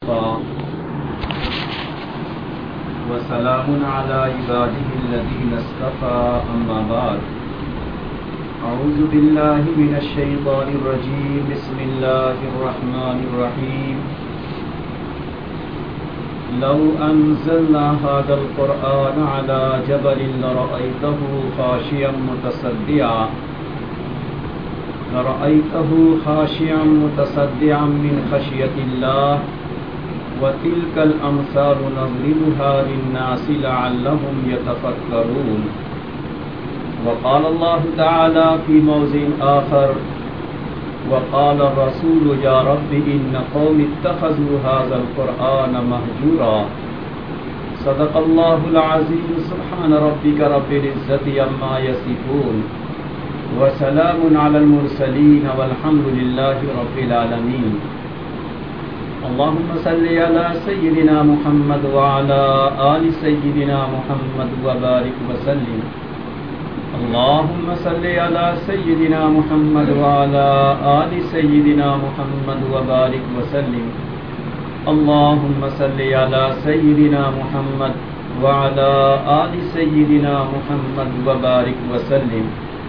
وسلام على عباده الذين اصطفى أما بعد أعوذ بالله من الشيطان الرجيم بسم الله الرحمن الرحيم لو أنزلنا هذا القرآن على جبل لرأيته خاشعا متصدعا من خشية الله وتلك الأمثال نضربها للناس لعلهم يتفكرون وقال الله تعالى في موضع آخر وقال الرسول يا رب إن قوم اتخذوا هذا القرآن مهجورا صدق الله العظيم سبحان ربك رب العزة عما يصفون وسلام على المرسلين والحمد لله رب العالمين اللهم صل على سيدنا محمد وعلى آل سيدنا محمد وبارك وسلم اللهم صل على سيدنا محمد وعلى آل سيدنا محمد وبارك وسلم اللهم صل على سيدنا محمد وعلى آل سيدنا محمد وبارك وسلم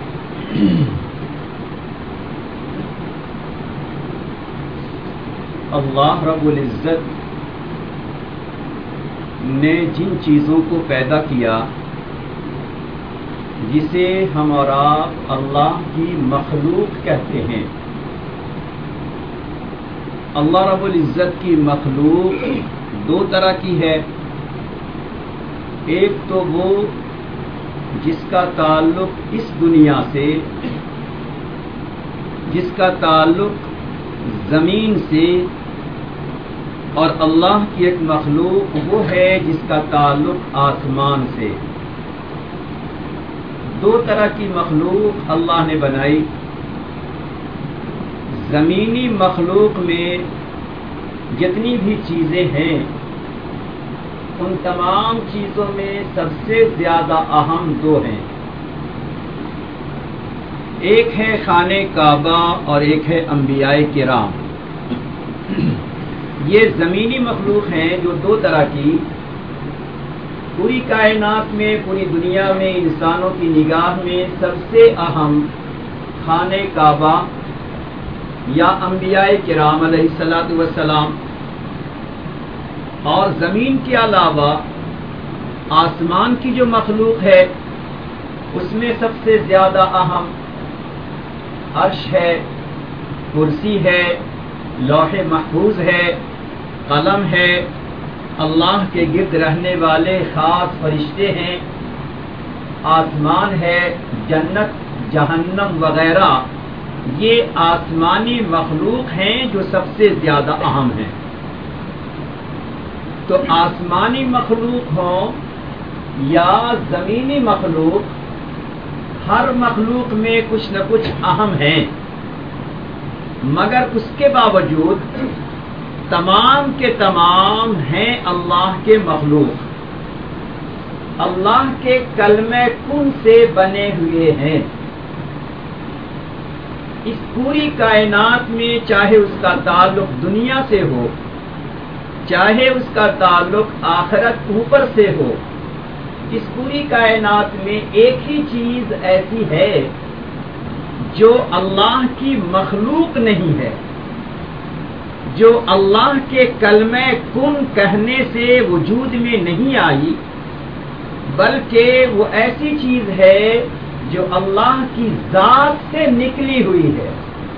اللہ رب العزت نے جن چیزوں کو پیدا کیا جسے ہم اور آپ اللہ کی مخلوق کہتے ہیں، اللہ رب العزت کی مخلوق دو طرح کی ہے۔ ایک تو وہ جس کا تعلق اس دنیا سے، جس کا تعلق زمین سے، اور اللہ کی ایک مخلوق وہ ہے جس کا تعلق آسمان سے۔ دو طرح کی مخلوق اللہ نے بنائی۔ زمینی مخلوق میں جتنی بھی چیزیں ہیں ان تمام چیزوں میں سب سے زیادہ اہم دو ہیں، ایک ہے خانہ کعبہ اور ایک ہے انبیاء کرام۔ یہ زمینی مخلوق ہیں جو دو طرح کی پوری کائنات میں، پوری دنیا میں انسانوں کی نگاہ میں سب سے اہم خانہ کعبہ یا انبیاء کرام علیہ الصلوۃ والسلام، اور زمین کے علاوہ آسمان کی جو مخلوق ہے اس میں سب سے زیادہ اہم عرش ہے، کرسی ہے، لوح محفوظ ہے، قلم ہے، اللہ کے گرد رہنے والے خاص فرشتے ہیں، آسمان ہے، جنت، جہنم وغیرہ، یہ آسمانی مخلوق ہیں جو سب سے زیادہ اہم ہیں۔ تو آسمانی مخلوق ہوں یا زمینی مخلوق، ہر مخلوق میں کچھ نہ کچھ اہم ہیں، مگر اس کے باوجود تمام کے تمام ہیں اللہ کے مخلوق، اللہ کے کلمہ کن سے بنے ہوئے ہیں۔ اس پوری کائنات میں چاہے اس کا تعلق دنیا سے ہو، چاہے اس کا تعلق آخرت اوپر سے ہو، اس پوری کائنات میں ایک ہی چیز ایسی ہے جو اللہ کی مخلوق نہیں ہے، جو اللہ کے کلمہ کن کہنے سے وجود میں نہیں آئی، بلکہ وہ ایسی چیز ہے جو اللہ کی ذات سے نکلی ہوئی ہے۔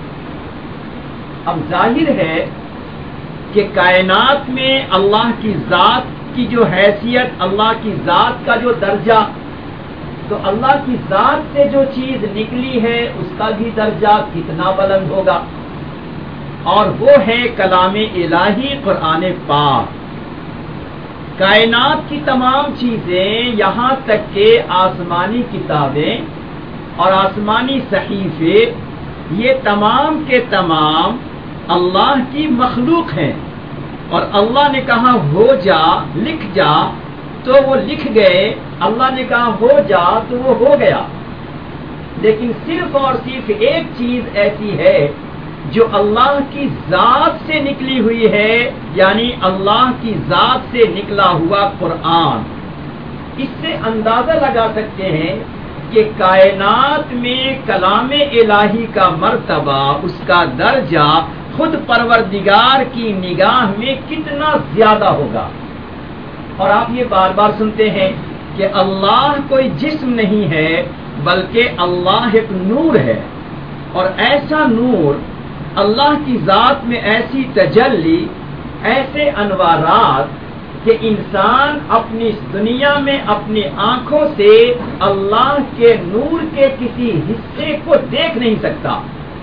اب ظاہر ہے کہ کائنات میں اللہ کی ذات کی جو حیثیت، اللہ کی ذات کا جو درجہ، تو اللہ کی ذات سے جو چیز نکلی ہے اس کا بھی درجہ کتنا بلند ہوگا، اور وہ ہے کلام الہی قرآن پاک۔ کائنات کی تمام چیزیں، یہاں تک کہ آسمانی کتابیں اور آسمانی صحیفے، یہ تمام کے تمام اللہ کی مخلوق ہیں، اور اللہ نے کہا ہو جا، لکھ جا، تو وہ لکھ گئے، اللہ نے کہا ہو جا تو وہ ہو گیا۔ لیکن صرف اور صرف ایک چیز ایسی ہے جو اللہ کی ذات سے نکلی ہوئی ہے، یعنی اللہ کی ذات سے نکلا ہوا قرآن، اس سے اندازہ لگا سکتے ہیں کہ کائنات میں کلام الہی کا مرتبہ، اس کا درجہ خود پروردگار کی نگاہ میں کتنا زیادہ ہوگا۔ اور آپ یہ بار بار سنتے ہیں کہ اللہ کوئی جسم نہیں ہے بلکہ اللہ ایک نور ہے، اور ایسا نور، اللہ کی ذات میں ایسی تجلی، ایسے انوارات کہ انسان اپنی اس دنیا میں اپنی آنکھوں سے اللہ کے نور کے کسی حصے کو دیکھ نہیں سکتا۔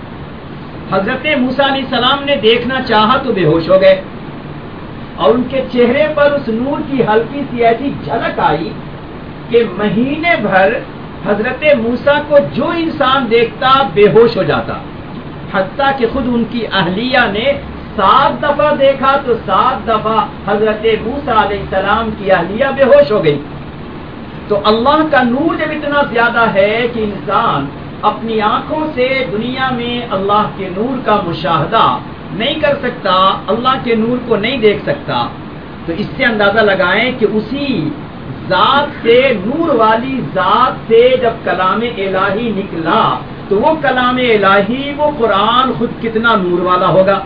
حضرت موسیٰ علیہ السلام نے دیکھنا چاہا تو بے ہوش ہو گئے، اور ان کے چہرے پر اس نور کی ہلکی سی ایسی جھلک آئی کہ مہینے بھر حضرت موسیٰ کو جو انسان دیکھتا بے ہوش ہو جاتا، حتیٰ کہ خود ان کی اہلیہ نے 7 دفعہ دیکھا تو 7 دفعہ حضرت موسیٰ علیہ السلام کی اہلیہ بے ہوش ہو گئی۔ تو اللہ کا نور جب اتنا زیادہ ہے کہ انسان اپنی آنکھوں سے دنیا میں اللہ کے نور کا مشاہدہ نہیں کر سکتا، اللہ کے نور کو نہیں دیکھ سکتا، تو اس سے اندازہ لگائیں کہ اسی ذات سے، نور والی ذات سے جب کلام الہی نکلا تو وہ کلام الہی، وہ قرآن خود کتنا نور والا ہوگا۔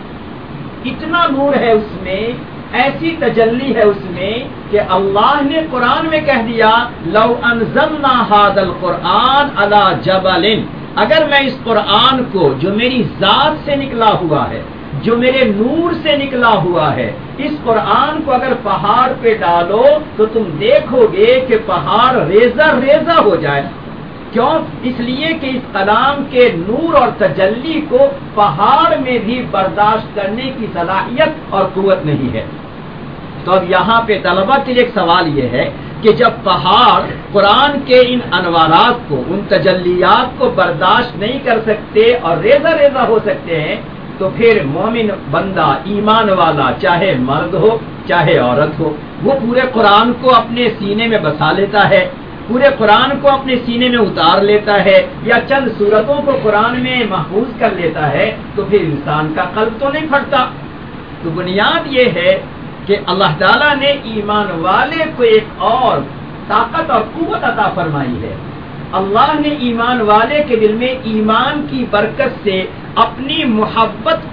اتنا نور ہے اس میں، ایسی تجلی ہے اس میں کہ اللہ نے قرآن میں کہہ دیا لو انزلنا ھذا القرآن علی جبل، اگر میں اس قرآن کو جو میری ذات سے نکلا ہوا ہے، جو میرے نور سے نکلا ہوا ہے، اس قرآن کو اگر پہاڑ پہ ڈالو تو تم دیکھو گے کہ پہاڑ ریزہ ریزہ ہو جائے۔ کیوں؟ اس لیے کہ اس کلام کے نور اور تجلی کو پہاڑ میں بھی برداشت کرنے کی صلاحیت اور قوت نہیں ہے۔ تو اب یہاں پہ طلبہ کے لیے ایک سوال یہ ہے کہ جب پہاڑ قرآن کے ان انوارات کو، ان تجلیات کو برداشت نہیں کر سکتے اور ریزہ ریزہ ہو سکتے ہیں، تو پھر مومن بندہ، ایمان والا، چاہے مرد ہو چاہے عورت ہو، وہ پورے قرآن کو اپنے سینے میں بسا لیتا ہے، پورے قرآن کو اپنے سینے میں اتار لیتا ہے، یا چند سورتوں کو قرآن میں محفوظ کر لیتا ہے، تو پھر انسان کا قلب تو نہیں پھٹتا۔ تو بنیاد یہ ہے کہ اللہ تعالیٰ نے ایمان والے کو ایک اور طاقت اور قوت عطا فرمائی ہے۔ اللہ نے ایمان والے کے دل میں ایمان کی برکت سے اپنی محبت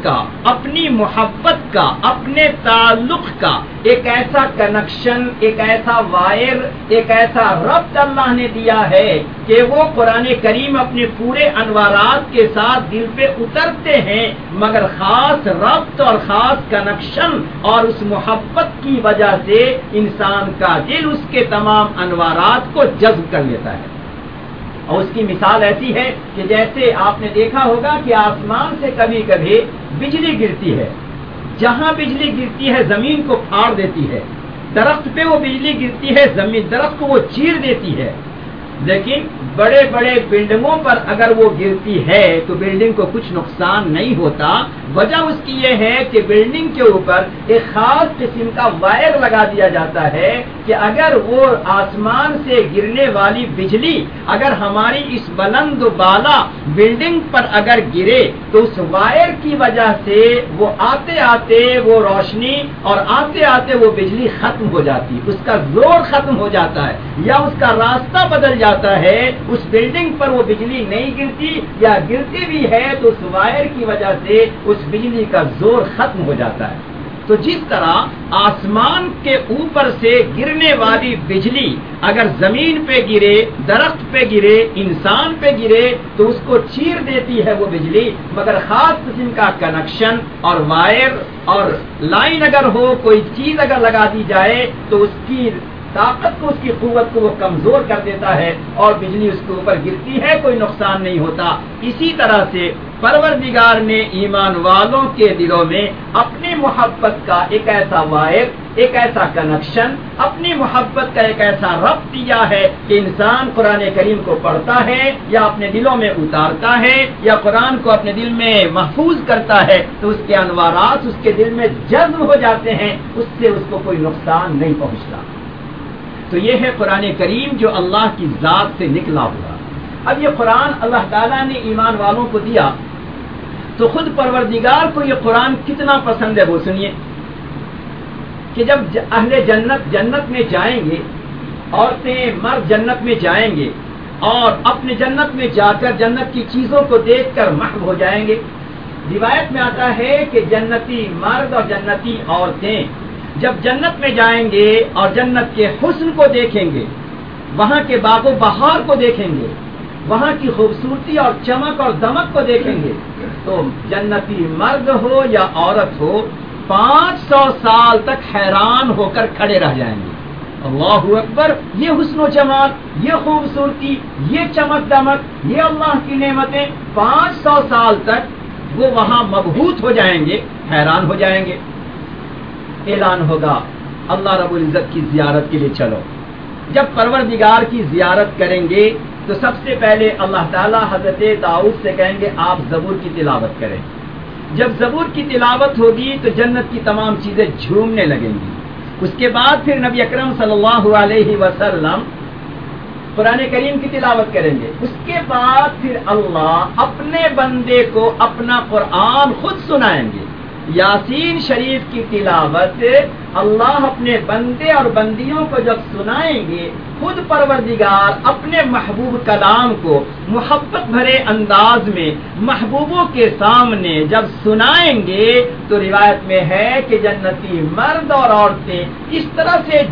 کا، اپنے تعلق کا ایک ایسا کنیکشن، ایک ایسا وائر، ایک ایسا ربط اللہ نے دیا ہے کہ وہ قرآن کریم اپنے پورے انوارات کے ساتھ دل پہ اترتے ہیں، مگر خاص ربط اور خاص کنیکشن اور اس محبت کی وجہ سے انسان کا دل اس کے تمام انوارات کو جذب کر لیتا ہے۔ اور اس کی مثال ایسی ہے کہ جیسے آپ نے دیکھا ہوگا کہ آسمان سے کبھی کبھی بجلی گرتی ہے، جہاں بجلی گرتی ہے زمین کو پھاڑ دیتی ہے، درخت پہ وہ بجلی گرتی ہے، زمین درخت کو وہ چیر دیتی ہے، لیکن بڑے بڑے بلڈنگوں پر اگر وہ گرتی ہے تو بلڈنگ کو کچھ نقصان نہیں ہوتا۔ وجہ اس کی یہ ہے کہ بلڈنگ کے اوپر ایک خاص قسم کا وائر لگا دیا جاتا ہے کہ اگر وہ آسمان سے گرنے والی بجلی اگر ہماری اس بلند و بالا بلڈنگ پر اگر گرے تو اس وائر کی وجہ سے وہ آتے آتے وہ روشنی اور آتے آتے وہ بجلی ختم ہو جاتی، اس کا زور ختم ہو جاتا ہے یا اس کا راستہ بدل جاتا ہے، اس بلڈنگ پر وہ بجلی نہیں گرتی، یا گرتی بھی ہے تو اس وائر کی وجہ سے اس بجلی کا زور ختم ہو جاتا ہے۔ تو جس طرح آسمان کے اوپر سے گرنے والی بجلی اگر زمین پہ گرے، درخت پہ گرے، انسان پہ گرے تو اس کو چیر دیتی ہے وہ بجلی، مگر خاص قسم کا کنیکشن اور وائر اور لائن اگر ہو، کوئی چیز اگر لگا دی جائے تو اس کی طاقت کو، اس کی قوت کو وہ کمزور کر دیتا ہے اور بجلی اس کے اوپر گرتی ہے، کوئی نقصان نہیں ہوتا۔ اسی طرح سے پروردگار نے ایمان والوں کے دلوں میں اپنی محبت کا ایک ایسا وائر، ایک ایسا کنیکشن، اپنی محبت کا ایک ایسا ربط دیا ہے کہ انسان قرآن کریم کو پڑھتا ہے یا اپنے دلوں میں اتارتا ہے یا قرآن کو اپنے دل میں محفوظ کرتا ہے تو اس کے انوارات اس کے دل میں جذب ہو جاتے ہیں، اس سے اس کو کوئی نقصان نہیں پہنچتا۔ تو یہ ہے قرآن کریم جو اللہ کی ذات سے نکلا ہوا۔ اب یہ قرآن اللہ تعالیٰ نے ایمان والوں کو دیا تو خود پروردگار کو یہ قرآن کتنا پسند ہے وہ سنیے کہ جب اہل جنت میں جائیں گے، عورتیں مرد جنت میں جائیں گے اور اپنے جنت میں جا کر جنت کی چیزوں کو دیکھ کر محو ہو جائیں گے۔ روایت میں آتا ہے کہ جنتی مرد اور جنتی عورتیں جب جنت میں جائیں گے اور جنت کے حسن کو دیکھیں گے، وہاں کے باغ و بہار کو دیکھیں گے، وہاں کی خوبصورتی اور چمک اور دمک کو دیکھیں گے، تو جنتی مرد ہو یا عورت ہو 500 سال تک حیران ہو کر کھڑے رہ جائیں گے۔ اللہ اکبر! یہ حسن و جمال، یہ خوبصورتی، یہ چمک دمک، یہ اللہ کی نعمتیں 500 سال تک وہ وہاں مبہوت ہو جائیں گے، حیران ہو جائیں گے۔ اعلان ہوگا اللہ رب العزت کی زیارت کے لیے چلو۔ جب پروردگار کی زیارت کریں گے تو سب سے پہلے اللہ تعالیٰ حضرت داؤد سے کہیں گے آپ زبور کی تلاوت کریں۔ جب زبور کی تلاوت ہوگی تو جنت کی تمام چیزیں جھومنے لگیں گی۔ اس کے بعد پھر نبی اکرم صلی اللہ علیہ وسلم قرآن کریم کی تلاوت کریں گے۔ اس کے بعد پھر اللہ اپنے بندے کو اپنا قرآن خود سنائیں گے۔ یاسین شریف کی تلاوت اللہ اپنے بندے اور بندیوں کو جب سنائیں گے، خود پروردگار اپنے محبوب کلام کو محبت بھرے انداز میں محبوبوں کے سامنے جب سنائیں گے تو روایت میں ہے کہ جنتی مرد اور عورتیں اس طرح سے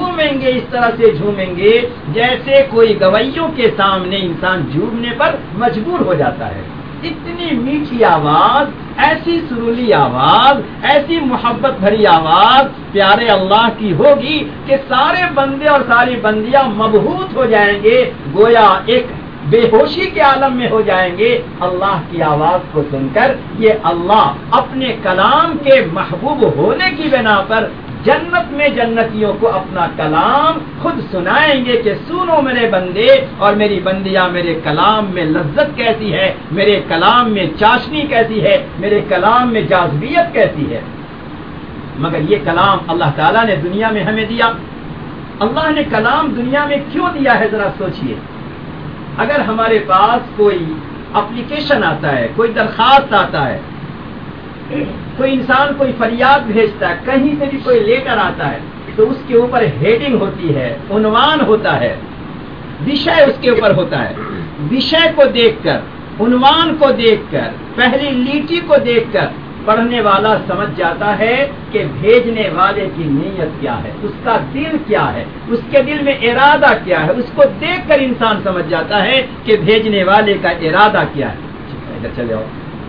جھومیں گے جیسے کوئی گویوں کے سامنے انسان جھومنے پر مجبور ہو جاتا ہے۔ اتنی میٹھی آواز، ایسی سرولی آواز، ایسی محبت بھری آواز پیارے اللہ کی ہوگی کہ سارے بندے اور ساری بندیاں مبہوت ہو جائیں گے، گویا ایک بے ہوشی کے عالم میں ہو جائیں گے اللہ کی آواز کو سن کر۔ یہ اللہ اپنے کلام کے محبوب ہونے کی بنا پر جنت میں جنتیوں کو اپنا کلام خود سنائیں گے کہ سنو میرے بندے اور میری بندیاں، میرے کلام میں لذت کیسی ہے، میرے کلام میں چاشنی کیسی ہے، میرے کلام میں جاذبیت کیسی ہے۔ مگر یہ کلام اللہ تعالیٰ نے دنیا میں ہمیں دیا۔ اللہ نے کلام دنیا میں کیوں دیا ہے ذرا سوچئے۔ اگر ہمارے پاس کوئی اپلیکیشن آتا ہے، کوئی درخواست آتا ہے، کوئی انسان کوئی فریاد بھیجتا ہے، کہیں سے بھی کوئی لیٹر آتا ہے تو اس کے اوپر ہیڈنگ ہوتی ہے، عنوان ہوتا ہے، وشے اس کے اوپر ہوتا ہے۔ وشے کو دیکھ کر، عنوان کو دیکھ کر، پہلی لیٹی کو دیکھ کر پڑھنے والا سمجھ جاتا ہے کہ بھیجنے والے کی نیت کیا ہے، اس کا دل کیا ہے، اس کے دل میں ارادہ کیا ہے۔ اس کو دیکھ کر انسان سمجھ جاتا ہے کہ بھیجنے والے کا ارادہ کیا ہے۔ ادھر چلے آؤ۔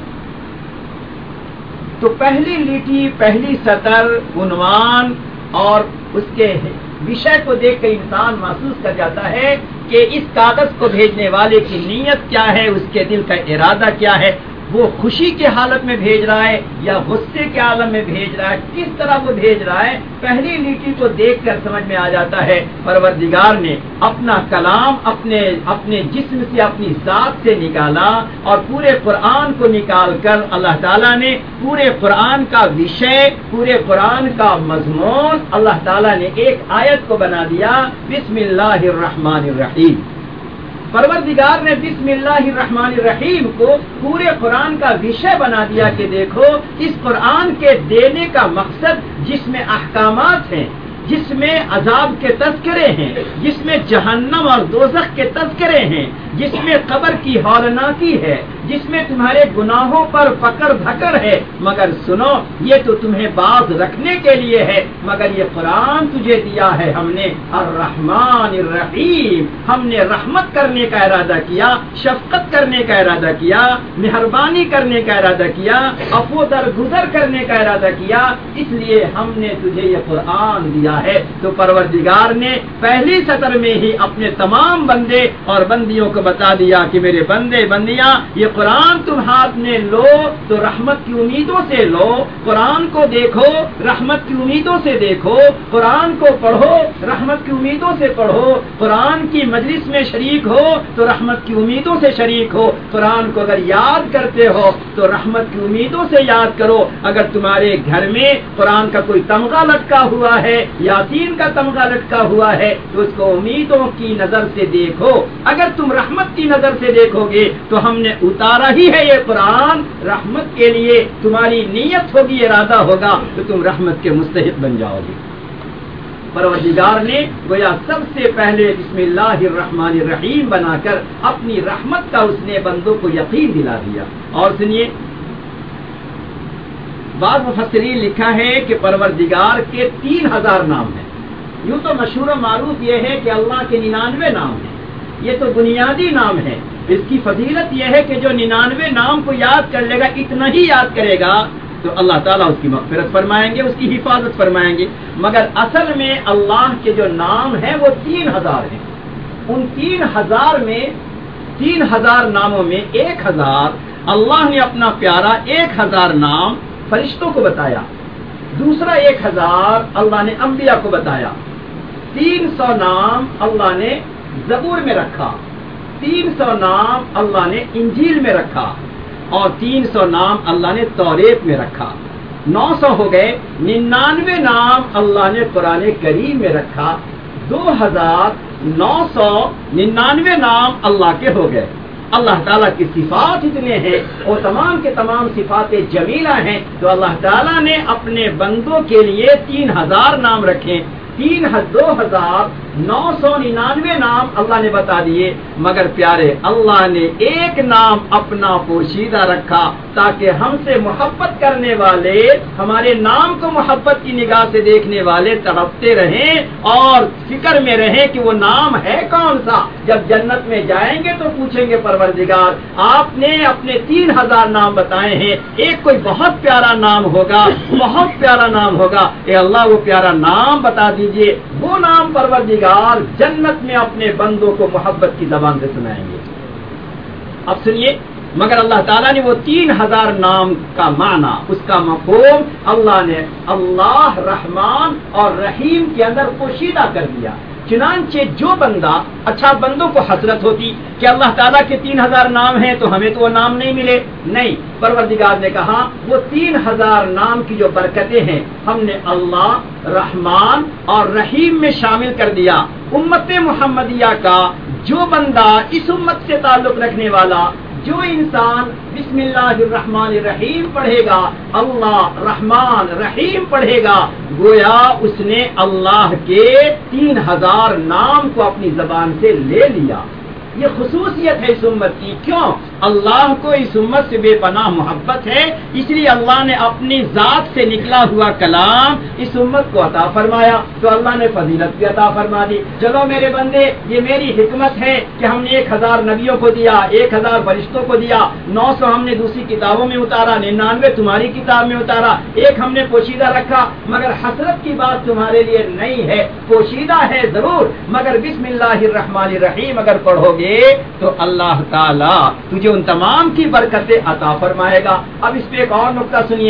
تو پہلی لیٹی، پہلی سطر، عنوان اور اس کے وشے کو دیکھ کر انسان محسوس کر جاتا ہے کہ اس کاغذ کو بھیجنے والے کی نیت کیا ہے، اس کے دل کا ارادہ کیا ہے، وہ خوشی کے حالت میں بھیج رہا ہے یا غصے کے عالم میں بھیج رہا ہے، کس طرح وہ بھیج رہا ہے۔ پہلی لیٹی کو دیکھ کر سمجھ میں آ جاتا ہے پروردگار نے اپنا کلام اپنے جسم سے، اپنی ذات سے نکالا اور پورے قرآن کو نکال کر اللہ تعالیٰ نے پورے قرآن کا وشے، پورے قرآن کا مضمون اللہ تعالیٰ نے ایک آیت کو بنا دیا، بسم اللہ الرحمن الرحیم۔ پروردگار نے بسم اللہ الرحمن الرحیم کو پورے قرآن کا وشے بنا دیا کہ دیکھو اس قرآن کے دینے کا مقصد جس میں احکامات ہیں، جس میں عذاب کے تذکرے ہیں، جس میں جہنم اور دوزخ کے تذکرے ہیں، جس میں قبر کی ہولناکی ہے، جس میں تمہارے گناہوں پر پکڑ دھکڑ ہے، مگر سنو یہ تو تمہیں باز رکھنے کے لیے ہے، مگر یہ قرآن تجھے دیا ہے ہم نے الرحمن الرحیم، ہم نے رحمت کرنے کا ارادہ کیا، شفقت کرنے کا ارادہ کیا، مہربانی کرنے کا ارادہ کیا، عفو درگزر کرنے کا ارادہ کیا، اس لیے ہم نے تجھے یہ قرآن دیا ہے۔ تو پروردگار نے پہلی سطر میں ہی اپنے تمام بندے اور بندیوں کو بتا دیا کہ میرے بندے بندیاں یہ قرآن تم ہاتھ میں لو تو رحمت کی امیدوں سے لو، قرآن کو دیکھو رحمت کی امیدوں سے دیکھو، قرآن کو پڑھو رحمت کی امیدوں سے پڑھو، قرآن کی مجلس میں شریک ہو تو رحمت کی امیدوں سے شریک ہو، قرآن کو اگر یاد کرتے ہو تو رحمت کی امیدوں سے یاد کرو۔ اگر تمہارے گھر میں قرآن کا کوئی تمغہ لٹکا ہوا ہے، یاسین کا تمغہ لٹکا ہوا ہے تو اس کو امیدوں کی نظر سے دیکھو۔ اگر تم رحمت کی نظر سے دیکھو گے تو ہم نے اتار بتا رہی ہے یہ قرآن رحمت کے لیے، تمہاری نیت ہوگی، ارادہ ہوگا تو تم رحمت کے مستحق بن جاؤ گے۔ پروردگار نے گویا سب سے پہلے بسم اللہ الرحمن الرحیم بنا کر اپنی رحمت کا اس نے بندوں کو یقین دلا دیا۔ اور سنیے، بعض مفسرین لکھا ہے کہ پروردگار کے 3000 نام ہیں۔ یوں تو مشہور و معروف یہ ہے کہ اللہ کے 99 نام ہیں، یہ تو بنیادی نام ہے۔ اس کی فضیلت یہ ہے کہ جو 99 نام کو یاد کر لے گا، اتنا ہی یاد کرے گا تو اللہ تعالیٰ اس کی مغفرت فرمائیں گے، اس کی حفاظت فرمائیں گے۔ مگر اصل میں اللہ کے جو نام ہیں وہ 3000 ہیں۔ ان 3000 میں 3000 ناموں میں 1000 اللہ نے اپنا پیارا 1000 نام فرشتوں کو بتایا، دوسرا 1000 اللہ نے انبیاء کو بتایا، 300 نام اللہ نے زبور میں رکھا، 300 نام اللہ نے انجیل میں رکھا، اور 300 نام اللہ نے توریت میں رکھا۔ 900 ہو گئے۔ 99 نام اللہ نے قرآن کریم میں رکھا۔ 2999 نام اللہ کے ہو گئے۔ اللہ تعالیٰ کی صفات اتنے ہیں اور تمام کے تمام صفات جمیلہ ہیں، تو اللہ تعالیٰ نے اپنے بندوں کے لیے 3000 نام رکھے۔ 2999 نام اللہ نے بتا دیے، مگر پیارے اللہ نے ایک نام اپنا پوشیدہ رکھا تاکہ ہم سے محبت کرنے والے، ہمارے نام کو محبت کی نگاہ سے دیکھنے والے تڑپتے رہیں اور فکر میں رہیں کہ وہ نام ہے کون سا۔ جب جنت میں جائیں گے تو پوچھیں گے پروردگار آپ نے اپنے 3000 نام بتائے ہیں، ایک کوئی بہت پیارا نام ہوگا، بہت پیارا نام ہوگا، اے اللہ وہ پیارا نام بتا دیجئے۔ وہ نام پروردگار جنت میں اپنے بندوں کو محبت کی زبان سے سنائیں گے۔ اب سنیے، مگر اللہ تعالیٰ نے وہ 3000 نام کا معنی، اس کا مفہوم اللہ نے اللہ رحمان اور رحیم کے اندر پوشیدہ کر دیا۔ چنانچہ جو بندہ، اچھا بندوں کو حسرت ہوتی کہ اللہ تعالیٰ کے 3000 نام ہیں تو ہمیں تو وہ نام نہیں ملے، نہیں، پروردگار نے کہا وہ 3000 نام کی جو برکتیں ہیں ہم نے اللہ رحمان اور رحیم میں شامل کر دیا۔ امت محمدیہ کا جو بندہ، اس امت سے تعلق رکھنے والا جو انسان بسم اللہ الرحمن الرحیم پڑھے گا، اللہ رحمان رحیم پڑھے گا، گویا اس نے اللہ کے 3000 نام کو اپنی زبان سے لے لیا۔ یہ خصوصیت ہے اس امت کی۔ کیوں؟ اللہ کو اس امت سے بے پناہ محبت ہے، اس لیے اللہ نے اپنی ذات سے نکلا ہوا کلام اس امت کو عطا فرمایا، تو اللہ نے فضیلت بھی عطا فرما دی۔ چلو میرے بندے، یہ میری حکمت ہے کہ ہم نے 1000 نبیوں کو دیا، 1000 فرشتوں کو دیا، 900 ہم نے دوسری کتابوں میں اتارا، 99 تمہاری کتاب میں اتارا، ایک ہم نے پوشیدہ رکھا، مگر حسرت کی بات تمہارے لیے نہیں ہے، پوشیدہ ہے ضرور، مگر بسم اللہ الرحمن الرحیم اگر پڑھو گے تو اللہ تعالیٰ تجھے ان تمام کی برکتیں عطا فرمائے گا۔ اب اس پہ ایک اور نقطہ سنیے،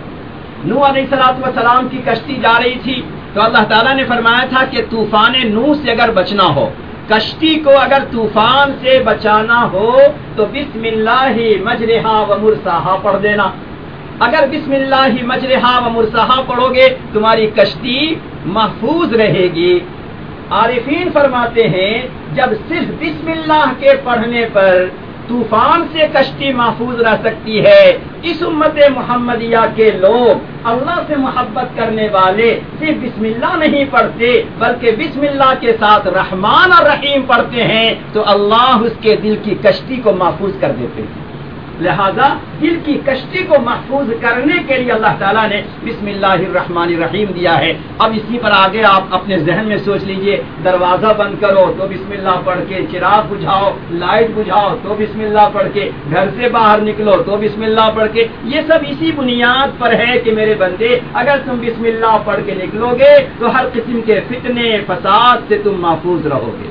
نوح علیہ السلام کی کشتی جا رہی تھی تو اللہ تعالیٰ نے فرمایا تھا کہ طوفان نوح سے اگر بچنا ہو، کشتی کو اگر طوفان سے بچانا ہو تو بسم اللہ مجرہا و مرساہا پڑھ دینا۔ اگر بسم اللہ مجرہا و مرساہا پڑھو گے تمہاری کشتی محفوظ رہے گی۔ عارفین فرماتے ہیں جب صرف بسم اللہ کے پڑھنے پر طوفان سے کشتی محفوظ رہ سکتی ہے، اس امت محمدیہ کے لوگ اللہ سے محبت کرنے والے صرف بسم اللہ نہیں پڑھتے بلکہ بسم اللہ کے ساتھ رحمان اور رحیم پڑھتے ہیں تو اللہ اس کے دل کی کشتی کو محفوظ کر دیتے ہیں۔ لہذا دل کی کشتی کو محفوظ کرنے کے لیے اللہ تعالیٰ نے بسم اللہ الرحمن الرحیم دیا ہے۔ اب اسی پر آگے آپ اپنے ذہن میں سوچ لیجئے، دروازہ بند کرو تو بسم اللہ پڑھ کے، چراغ بجھاؤ، لائٹ بجھاؤ تو بسم اللہ پڑھ کے، گھر سے باہر نکلو تو بسم اللہ پڑھ کے، یہ سب اسی بنیاد پر ہے کہ میرے بندے اگر تم بسم اللہ پڑھ کے نکلو گے تو ہر قسم کے فتنے فساد سے تم محفوظ رہو گے۔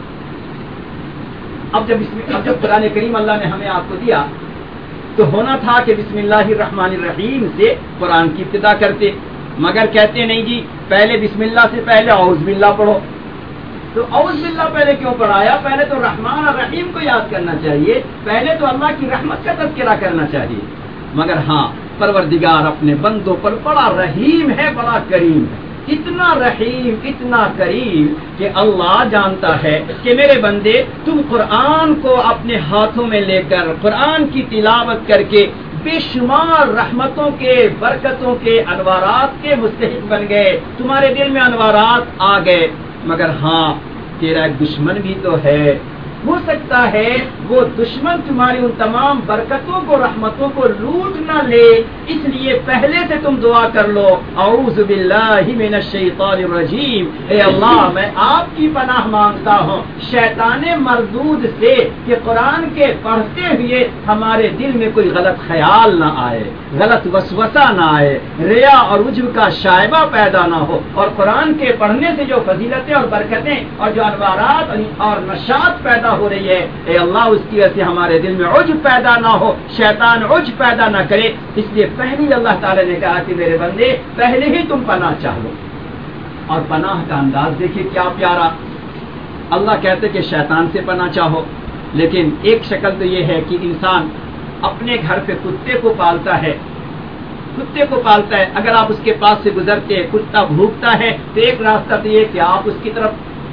اب جب قرآن کریم اللہ نے ہمیں آپ کو دیا تو ہونا تھا کہ بسم اللہ الرحمن الرحیم سے قرآن کی ابتدا کرتے، مگر کہتے نہیں جی پہلے بسم اللہ سے پہلے اعوذ باللہ پڑھو۔ تو اعوذ باللہ پہلے کیوں پڑھایا؟ پہلے تو رحمان اور رحیم کو یاد کرنا چاہیے، پہلے تو اللہ کی رحمت کا تذکرہ کرنا چاہیے۔ مگر ہاں، پروردگار اپنے بندوں پر بڑا رحیم ہے، بڑا کریم ہے، اتنا رحیم اتنا کریم کہ اللہ جانتا ہے کہ میرے بندے تم قرآن کو اپنے ہاتھوں میں لے کر قرآن کی تلاوت کر کے بے شمار رحمتوں کے برکتوں کے انوارات کے مستحق بن گئے، تمہارے دل میں انوارات آ گئے، مگر ہاں تیرا ایک دشمن بھی تو ہے، ہو سکتا ہے وہ دشمن تمہاری ان تمام برکتوں کو رحمتوں کو لوٹ نہ لے، اس لیے پہلے سے تم دعا کر لو اعوذ باللہ من الشیطان الرجیم، اے اللہ میں آپ کی پناہ مانگتا ہوں شیطان مردود سے کہ قرآن کے پڑھتے ہوئے ہمارے دل میں کوئی غلط خیال نہ آئے، غلط وسوسہ نہ آئے، ریا اور عجب کا شائبہ پیدا نہ ہو، اور قرآن کے پڑھنے سے جو فضیلتیں اور برکتیں اور جو انوارات اور نشاط پیدا ہو رہی ہے، اے اللہ اس کی وجہ سے ہمارے دل میں عجب پیدا نہ ہو، شیطان عجب پیدا نہ کرے، اس لیے پہلے اللہ تعالی نے کہا کہ میرے بندے پہلے ہی تم پناہ چاہو، اور پناہ کا انداز دیکھیے کیا پیارا، اللہ کہتے کہ شیطان سے پناہ چاہو، لیکن ایک شکل تو یہ ہے کہ انسان اپنے گھر پہ کتے کو پالتا ہے، کتے کو پالتا ہے، اگر آپ اس کے پاس سے گزرتے کتا بھوکتا ہے تو ایک راستہ تو یہ کہ آپ اس کی طرف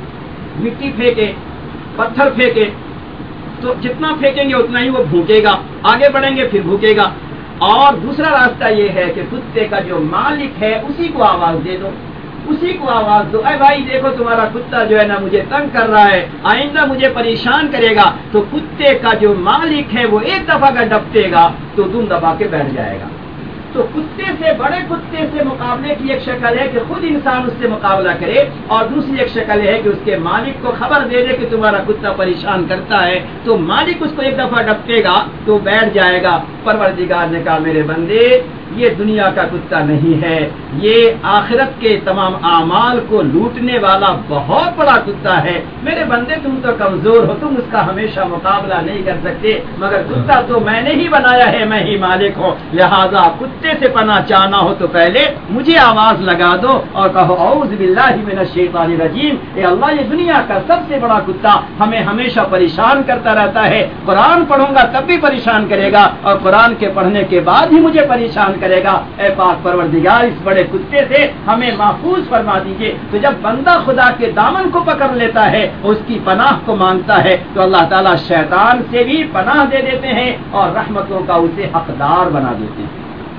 مٹی پھینکے، پتھر پھینکے، تو جتنا پھینکیں گے اتنا ہی وہ بھوکے گا، آگے بڑھیں گے پھر بھوکے گا، اور دوسرا راستہ یہ ہے کہ کتے کا جو مالک ہے اسی کو آواز دے دو، اسی کو آواز دو، اے بھائی دیکھو تمہارا کتا جو ہے نا مجھے تنگ کر رہا ہے، آئندہ مجھے پریشان کرے گا، تو کتے کا جو مالک ہے وہ ایک دفعہ کا ڈپٹے گا تو دم دبا کے بیٹھ جائے گا۔ تو کتے سے بڑے کتے سے مقابلے کی ایک شکل ہے کہ خود انسان اس سے مقابلہ کرے، اور دوسری ایک شکل ہے کہ اس کے مالک کو خبر دے دے کہ تمہارا کتا پریشان کرتا ہے، تو مالک اس کو ایک دفعہ ڈپٹے گا تو بیٹھ جائے گا۔ پروردگار نے کہا میرے بندے یہ دنیا کا کتا نہیں ہے، یہ آخرت کے تمام اعمال کو لوٹنے والا بہت بڑا کتا ہے، میرے بندے تم تو کمزور ہو، تم اس کا ہمیشہ مقابلہ نہیں کر سکتے، مگر کتا تو میں نے ہی بنایا ہے، میں ہی مالک ہوں، لہذا کتے سے پناہ چاہنا ہو تو پہلے مجھے آواز لگا دو اور کہو اعوذ باللہ من الشیطان الرجیم، اے اللہ یہ دنیا کا سب سے بڑا کتا ہمیں ہمیشہ پریشان کرتا رہتا ہے، قرآن پڑھوں گا تب بھی پریشان کرے گا، اور قرآن کے پڑھنے کے بعد ہی مجھے پریشان کرے گا، اے پاک پروردگار اس بڑے کتے سے ہمیں محفوظ فرما دیجیے۔ تو جب بندہ خدا کے دامن کو پکڑ لیتا ہے اور اس کی پناہ کو مانگتا ہے تو اللہ تعالیٰ شیطان سے بھی پناہ دے دیتے ہیں اور رحمتوں کا اسے حقدار بنا دیتے ہیں۔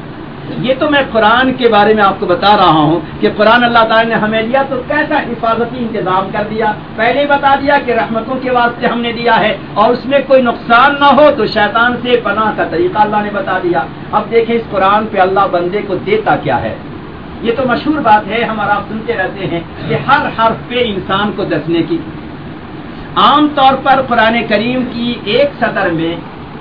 یہ تو میں قرآن کے بارے میں آپ کو بتا رہا ہوں کہ قرآن اللہ تعالیٰ نے ہمیں دیا تو کیسا حفاظتی انتظام کر دیا، پہلے بتا دیا کہ رحمتوں کے واسطے ہم نے دیا ہے، اور اس میں کوئی نقصان نہ ہو تو شیطان سے پناہ کا طریقہ اللہ نے بتا دیا۔ اب دیکھیں اس قرآن پہ اللہ بندے کو دیتا کیا ہے، یہ تو مشہور بات ہے، ہم اور آپ سنتے رہتے ہیں کہ ہر حرف پہ انسان کو دسنے کی۔ عام طور پر قرآن کریم کی ایک سطر میں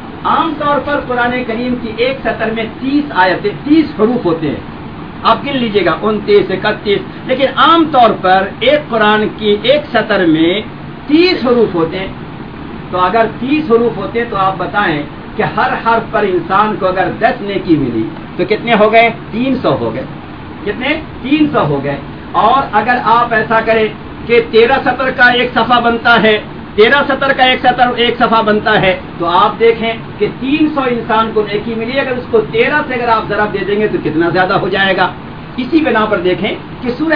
قرآن کریم کی ایک سطر میں 30 آیتیں، 30 حروف ہوتے ہیں، آپ گن لیجئے گا 29 31، لیکن عام طور پر ایک قرآن کی ایک سطر میں 30 حروف ہوتے ہیں۔ تو اگر 30 حروف ہوتے ہیں تو آپ بتائیں کہ ہر حرف پر انسان کو اگر 10 نیکی ملی تو کتنے ہو گئے؟ 300 ہو گئے، کتنے؟ 300 ہو گئے۔ اور اگر آپ ایسا کریں کہ 13 سطر کا ایک صفحہ بنتا ہے، 13 سطر کا ایک صفحہ بنتا ہے، تو آپ دیکھیں کہ 300 انسان کو نیکی ملی، اگر اس کو 13 سے اگر آپ ضرب دے دیں گے تو کتنا زیادہ ہو جائے گا۔ اسی بنا پر دیکھیں کہ سورہ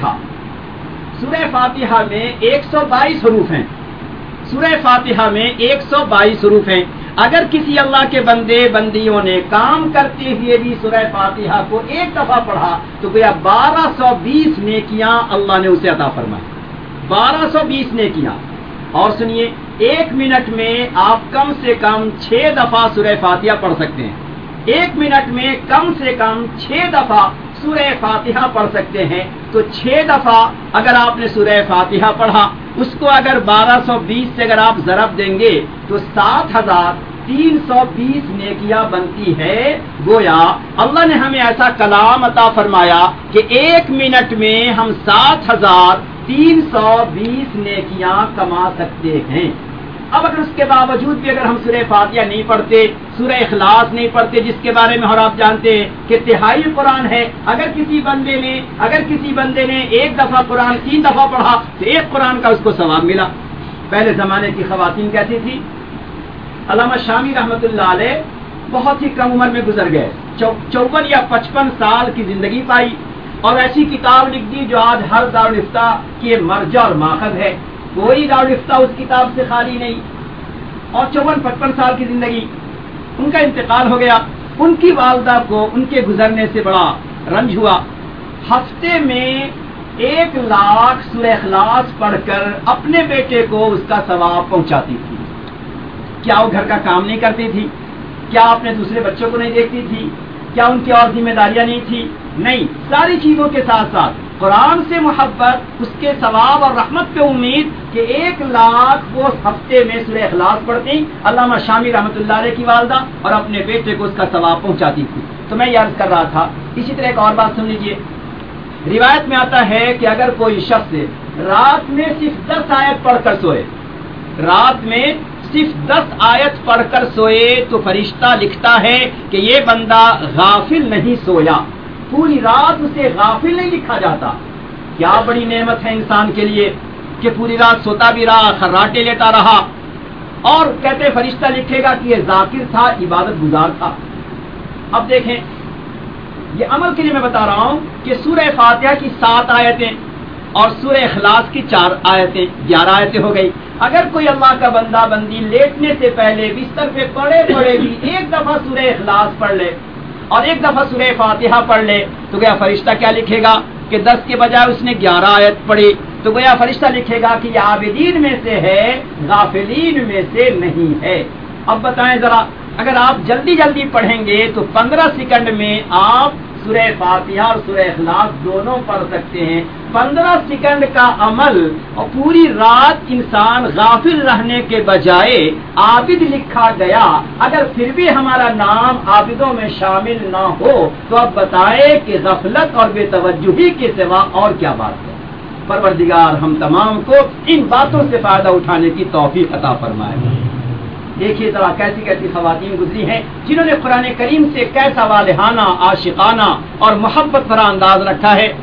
فاتحہ میں 122 حروف ہیں، سورہ فاتحہ میں 122 حروف ہیں۔ اگر کسی اللہ کے بندے بندیوں نے کام کرتے ہوئے بھی سورہ فاتحہ کو ایک دفعہ پڑھا تو گویا 1220 نیکیاں اللہ نے اسے عطا فرمائی، 1220 نیکیاں۔ اور سنیے، 1 منٹ میں آپ کم سے کم 6 دفعہ سورہ فاتحہ پڑھ سکتے ہیں، 1 منٹ میں کم سے کم 6 دفعہ سورہ فاتحہ پڑھ سکتے ہیں۔ تو 6 دفعہ اگر آپ نے سورہ فاتحہ پڑھا، اس کو اگر 1220 سے اگر آپ ضرب دیں گے تو 7320 نیکیاں بنتی ہے۔ گویا اللہ نے ہمیں ایسا کلام عطا فرمایا کہ 1 منٹ میں ہم 7320 نیکیاں کما سکتے ہیں۔ اب اگر اس کے باوجود بھی اگر ہم سورہ فاتحہ نہیں پڑھتے، سورہ اخلاص نہیں پڑھتے، جس کے بارے میں اور آپ جانتے ہیں کہ تہائی قرآن ہے، اگر کسی بندے نے 1 دفعہ قرآن 3 دفعہ پڑھا تو 1 قرآن کا اس کو ثواب ملا۔ پہلے زمانے کی خواتین کیسی تھی؟ علامہ شامی رحمت اللہ علیہ بہت ہی کم عمر میں گزر گئے، 54 یا 55 سال کی زندگی پائی، اور ایسی کتاب لکھ دی جو آج ہر دارالفتہ کی مرجع اور ماخذ ہے. کوئی دارالفتہ اس کتاب سے خالی نہیں. اور 54-55 سال کی زندگی. ان کا انتقال ہو گیا. ان کی والدہ کو ان کے گزرنے سے بڑا رنج ہوا. ہفتے میں 1 لاکھ سورہ اخلاص پڑھ کر اپنے بیٹے کو اس کا ثواب پہنچاتی تھی. کیا وہ گھر کا کام نہیں کرتی تھی؟ کیا اپنے دوسرے بچوں کو نہیں دیکھتی تھی؟ کیا ان کی اور ذمہ داریاں نہیں تھی؟ نہیں. ساری چیزوں کے ساتھ ساتھ قرآن سے محبت، اس کے ثواب اور رحمت پہ امید کہ 1 لاکھ وہ ہفتے میں سورہ اخلاص پڑھتی. علامہ شامی رحمۃ اللہ علیہ کی والدہ اور اپنے بیٹے کو اس کا ثواب پہنچاتی تھی. تو میں یہ عرض کر رہا تھا. اسی طرح ایک اور بات سن لیجیے. روایت میں آتا ہے کہ اگر کوئی شخص رات میں صرف 10 آیت پڑھ کر سوئے، رات میں صرف 10 آیت پڑھ کر سوئے تو فرشتہ لکھتا ہے کہ یہ بندہ غافل نہیں سویا. پوری رات اسے غافل نہیں لکھا جاتا. کیا بڑی نعمت ہے انسان کے لیے کہ پوری رات سوتا بھی رہا، خراٹے لیتا رہا. اور کہتے فرشتہ لکھے گا کہ یہ ذاکر تھا، عبادت گزار تھا. اب دیکھیں، یہ عمل کے لیے میں بتا رہا ہوں کہ سورہ فاتحہ کی 7 آیتیں اور سورہ اخلاص کی 4 آیتیں، 11 آیتیں ہو گئی. اگر کوئی اللہ کا بندہ بندی لیٹنے سے پہلے بستر پہ پڑے بھی 1 دفعہ سورہ اخلاص پڑھ لے اور 1 دفعہ سورہ فاتحہ پڑھ لے تو گویا فرشتہ کیا لکھے گا کہ 10 کے بجائے اس نے 11 آیت پڑھی. تو گویا فرشتہ لکھے گا کہ یہ عابدین میں سے ہے، غافلین میں سے نہیں ہے. اب بتائیں ذرا، اگر آپ جلدی جلدی پڑھیں گے تو 15 سیکنڈ میں آپ سورہ فاتحہ اور سورہ اخلاص دونوں پڑھ سکتے ہیں. 15 سیکنڈ کا عمل اور پوری رات انسان غافل رہنے کے بجائے عابد لکھا گیا. اگر پھر بھی ہمارا نام عابدوں میں شامل نہ ہو تو اب بتائیں کہ غفلت اور بے توجہی کے سوا اور کیا بات ہے. پروردگار ہم تمام کو ان باتوں سے فائدہ اٹھانے کی توفیق عطا فرمائے. دیکھیے ذرا کیسی کیسی خواتین گزری ہیں جنہوں نے قرآن کریم سے کیسا والہانہ، عاشقانہ اور محبت بھرا انداز رکھا ہے.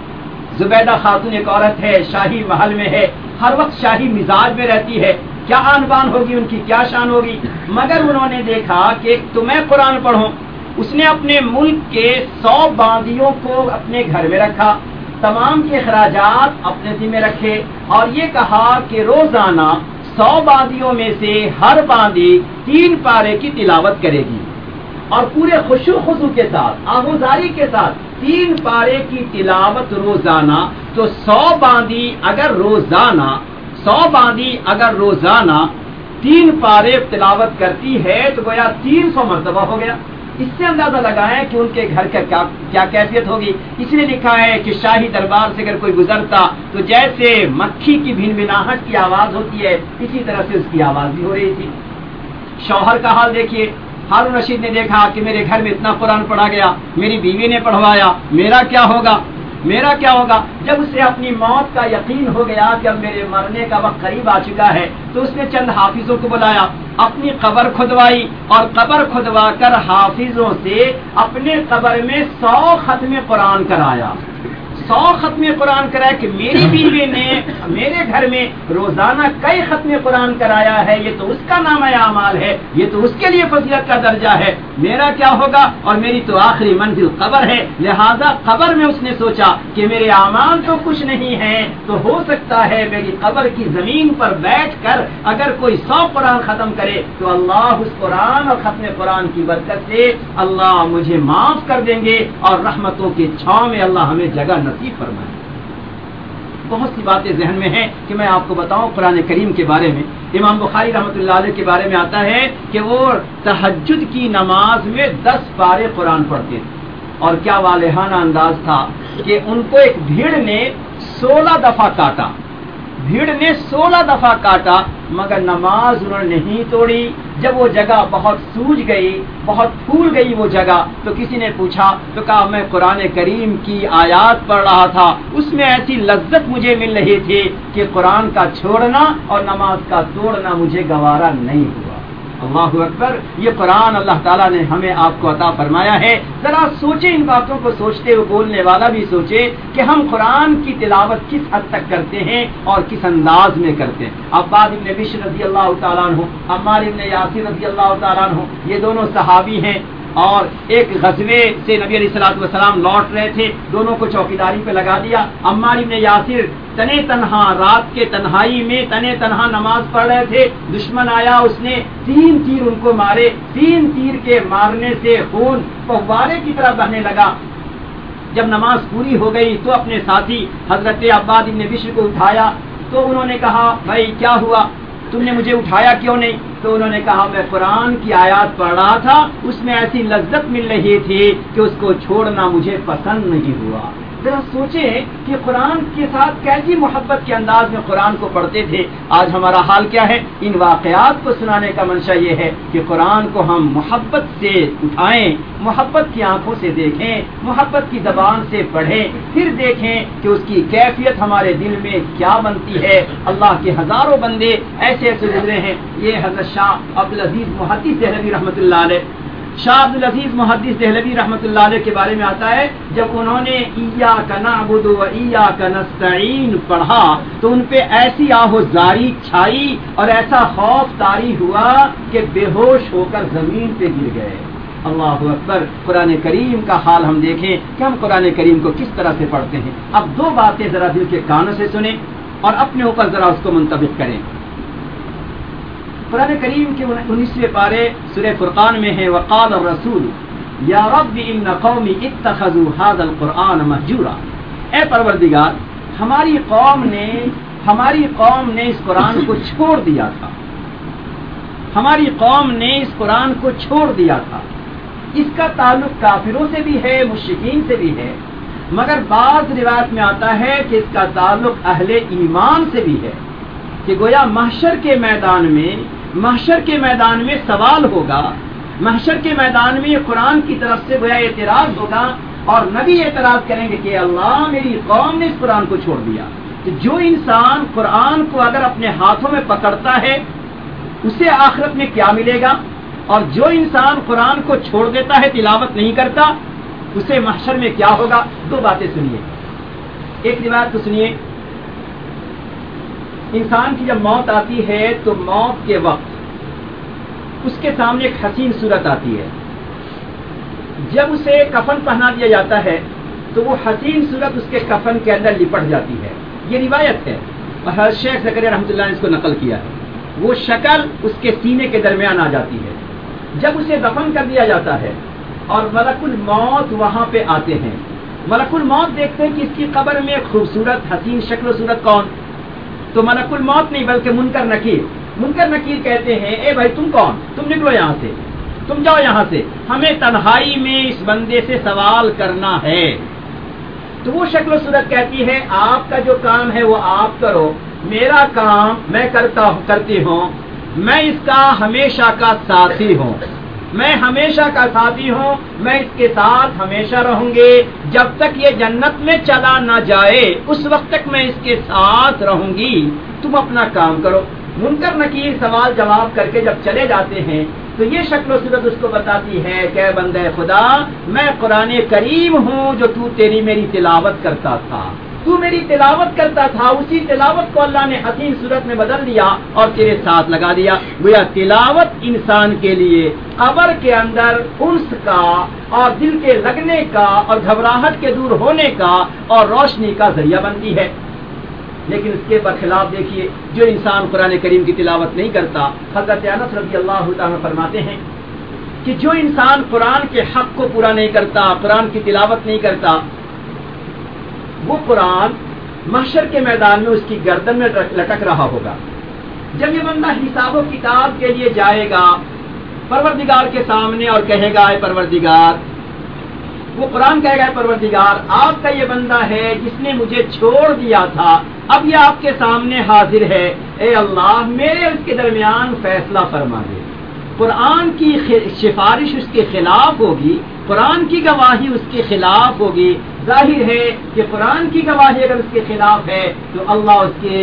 زبیدہ خاتون ایک عورت ہے، شاہی محل میں ہے، ہر وقت شاہی مزاج میں رہتی ہے. کیا آن بان ہوگی ان کی، کیا شان ہوگی. مگر انہوں نے دیکھا کہ تو میں قرآن پڑھوں. اس نے اپنے ملک کے 100 باندیوں کو اپنے گھر میں رکھا، تمام کے اخراجات اپنے ذمہ رکھے اور یہ کہا کہ روزانہ 100 باندیوں میں سے ہر باندی 3 پارے کی تلاوت کرے گی اور پورے خشوع خضوع کے ساتھ، آہوزاری کے ساتھ 3 پارے کی تلاوت روزانہ. تو 100 باندی اگر روزانہ 3 پارے تلاوت کرتی ہے تو گویا 300 مرتبہ ہو گیا. اس سے اندازہ لگائیں کہ ان کے گھر کا کیا کیفیت ہوگی. اس نے لکھا ہے کہ شاہی دربار سے اگر کوئی گزرتا تو جیسے مکھی کی بھن بھناہٹ کی آواز ہوتی ہے اسی طرح سے اس کی آواز بھی ہو رہی تھی. شوہر کا حال دیکھیے. ہارون رشید نے دیکھا کہ میرے گھر میں اتنا قرآن پڑھا گیا، میری بیوی نے پڑھوایا، میرا کیا ہوگا. جب اسے اپنی موت کا یقین ہو گیا کہ اب میرے مرنے کا وقت قریب آ چکا ہے تو اس نے چند حافظوں کو بلایا، اپنی قبر کھدوائی اور قبر کھدوا کر حافظوں سے اپنے قبر میں 100 ختم قرآن کرایا. 100 ختم قرآن کرایا کہ میری بیوی نے میرے گھر میں روزانہ کئی ختم قرآن کرایا ہے، یہ تو اس کا نام اعمال ہے، یہ تو اس کے لیے فضیلت کا درجہ ہے. میرا کیا ہوگا؟ اور میری تو آخری منزل قبر ہے. لہذا قبر میں اس نے سوچا کہ میرے اعمال تو کچھ نہیں ہیں، تو ہو سکتا ہے میری قبر کی زمین پر بیٹھ کر اگر کوئی 100 قرآن ختم کرے تو اللہ اس قرآن اور ختم قرآن کی برکت سے اللہ مجھے معاف کر دیں گے اور رحمتوں کی چھاؤں میں اللہ ہمیں جگہ نصیب فرمائے. بہت سی باتیں ذہن میں ہیں کہ میں آپ کو بتاؤں. قرآن کریم کے بارے میں امام بخاری رحمۃ اللہ علیہ کے بارے میں آتا ہے کہ وہ تہجد کی نماز میں 10 پارے قرآن پڑھتے تھے. اور کیا والہانہ انداز تھا کہ ان کو ایک بھیڑ نے 16 دفعہ کاٹا مگر نماز انہوں نے نہیں توڑی. جب وہ جگہ بہت سوج گئی، بہت پھول گئی وہ جگہ، تو کسی نے پوچھا تو کہا میں قرآن کریم کی آیات پڑھ رہا تھا، اس میں ایسی لذت مجھے مل رہی تھی کہ قرآن کا چھوڑنا اور نماز کا توڑنا مجھے گوارا نہیں ہوا. اللہ اکبر. یہ قرآن اللہ تعالیٰ نے ہمیں آپ کو عطا فرمایا ہے. ذرا سوچیں، ان باتوں کو سوچتے ہوئے بولنے والا بھی سوچے کہ ہم قرآن کی تلاوت کس حد تک کرتے ہیں اور کس انداز میں کرتے ہیں. عباد ابن بشر رضی اللہ تعالیٰ عنہ، عمار ابن یاسر رضی اللہ تعالیٰ عنہ، یہ دونوں صحابی ہیں اور ایک غزوے سے نبی علیہ الصلوۃ والسلام لوٹ رہے تھے، دونوں کو چوکیداری پہ لگا دیا۔ عمار بن یاسر تنے تنہا رات کے تنہائی میں تنے تنہا نماز پڑھ رہے تھے، دشمن آیا، اس نے 3 تیر ان کو مارے، 3 تیر کے مارنے سے خون فوارے کی طرح بہنے لگا۔ جب نماز پوری ہو گئی تو اپنے ساتھی حضرت عباد بن بشر کو اٹھایا، تو انہوں نے کہا بھائی کیا ہوا، تم نے مجھے اٹھایا کیوں نہیں؟ تو انہوں نے کہا میں قرآن کی آیات پڑھ رہا تھا، اس میں ایسی لذت مل رہی تھی کہ اس کو چھوڑنا مجھے پسند نہیں ہوا۔ ذرا سوچیں کہ قرآن کے ساتھ کیسی محبت کے انداز میں قرآن کو پڑھتے تھے۔ آج ہمارا حال کیا ہے؟ ان واقعات کو سنانے کا منشا یہ ہے کہ قرآن کو ہم محبت سے اٹھائیں، محبت کی آنکھوں سے دیکھیں، محبت کی زبان سے پڑھیں، پھر دیکھیں کہ اس کی کیفیت ہمارے دل میں کیا بنتی ہے۔ اللہ کے ہزاروں بندے ایسے ایسے گزرے ہیں۔ یہ حضرت شاہ عبدالعزیز محدث دہلوی رحمۃ اللہ علیہ، شاہ عبدالعزیز محدث دہلوی رحمۃ اللہ علیہ کے بارے میں آتا ہے، جب انہوں نے ایاک نعبد و ایاک نستعین پڑھا تو ان پہ ایسی آہوزاری چھائی اور ایسا خوف طاری ہوا کہ بے ہوش ہو کر زمین پہ گر گئے۔ اللہ اکبر۔ قرآن کریم کا حال ہم دیکھیں کہ ہم قرآن کریم کو کس طرح سے پڑھتے ہیں۔ اب 2 باتیں ذرا دل کے کانوں سے سنیں اور اپنے اوپر ذرا اس کو منطبق کریں۔ قرآن کریم کے 19ویں پارے سورہ فرقان میں ہے وقال الرسول یا رب ان قومی اتخذوا هذا القرآن مہجورا۔ اے پروردگار، ہماری قوم نے اس قرآن کو چھوڑ دیا تھا، ہماری قوم نے اس قرآن کو چھوڑ دیا تھا۔ اس کا تعلق کافروں سے بھی ہے، مشرکین سے بھی ہے، مگر بعض روایت میں آتا ہے کہ اس کا تعلق اہل ایمان سے بھی ہے، کہ گویا محشر کے میدان میں سوال ہوگا، محشر کے میدان میں قرآن کی طرف سے گویا اعتراض ہوگا اور نبی اعتراض کریں گے کہ اللہ میری قوم نے اس قرآن کو چھوڑ دیا۔ تو جو انسان قرآن کو اگر اپنے ہاتھوں میں پکڑتا ہے اسے آخرت میں کیا ملے گا، اور جو انسان قرآن کو چھوڑ دیتا ہے، تلاوت نہیں کرتا، اسے محشر میں کیا ہوگا۔ 2 باتیں سنیے۔ ایک روایت تو سنیے، انسان کی جب موت آتی ہے تو موت کے وقت اس کے سامنے ایک حسین صورت آتی ہے، جب اسے کفن پہنا دیا جاتا ہے تو وہ حسین صورت اس کے کفن کے اندر لپٹ جاتی ہے۔ یہ روایت ہے اور حضرت شیخ زکریا رحمۃ اللہ نے اس کو نقل کیا ہے۔ وہ شکل اس کے سینے کے درمیان آ جاتی ہے۔ جب اسے دفن کر دیا جاتا ہے اور ملک الموت وہاں پہ آتے ہیں، ملک الموت دیکھتے ہیں کہ اس کی قبر میں خوبصورت حسین شکل و صورت کون؟ تو ملک الموت نہیں بلکہ منکر نکیر کہتے ہیں اے بھائی تم کون؟ تم نکلو یہاں سے، تم جاؤ یہاں سے، ہمیں تنہائی میں اس بندے سے سوال کرنا ہے۔ تو وہ شکل و صورت کہتی ہے آپ کا جو کام ہے وہ آپ کرو، میرا کام میں کرتی ہوں، میں اس کا ہمیشہ کا ساتھی ہوں، میں اس کے ساتھ ہمیشہ رہوں گے، جب تک یہ جنت میں چلا نہ جائے اس وقت تک میں اس کے ساتھ رہوں گی، تم اپنا کام کرو۔ منکر نکیر سوال جواب کر کے جب چلے جاتے ہیں تو یہ شکل و صورت اس کو بتاتی ہے کہ اے بندہ خدا، میں قرآن کریم ہوں جو تو تیری میری تلاوت کرتا تھا، تو میری تلاوت کرتا تھا، اسی تلاوت کو اللہ نے حسین صورت میں بدل دیا اور تیرے ساتھ لگا دیا۔ گویا تلاوت انسان کے لیے قبر کے اندر انس کا اور دل کے لگنے کا اور گھبراہٹ کے دور ہونے کا اور روشنی کا ذریعہ بنتی ہے۔ لیکن اس کے برخلاف دیکھیے جو انسان قرآن کریم کی تلاوت نہیں کرتا، حضرت انس رضی اللہ تعالیٰ فرماتے ہیں کہ جو انسان قرآن کے حق کو پورا نہیں کرتا، قرآن کی تلاوت نہیں کرتا، وہ قرآن محشر کے میدان میں اس کی گردن میں لٹک رہا ہوگا۔ جب یہ بندہ حساب و کتاب کے لیے جائے گا پروردگار کے سامنے اور کہے گا اے پروردگار، وہ قرآن کہے گا اے پروردگار آپ کا یہ بندہ ہے جس نے مجھے چھوڑ دیا تھا، اب یہ آپ کے سامنے حاضر ہے، اے اللہ میرے اس کے درمیان فیصلہ فرما دے۔ قرآن کی سفارش اس کے خلاف ہوگی، قرآن کی گواہی اس کے خلاف ہوگی۔ ظاہر ہے کہ قرآن کی گواہی اگر اس کے خلاف ہے تو اللہ اس کے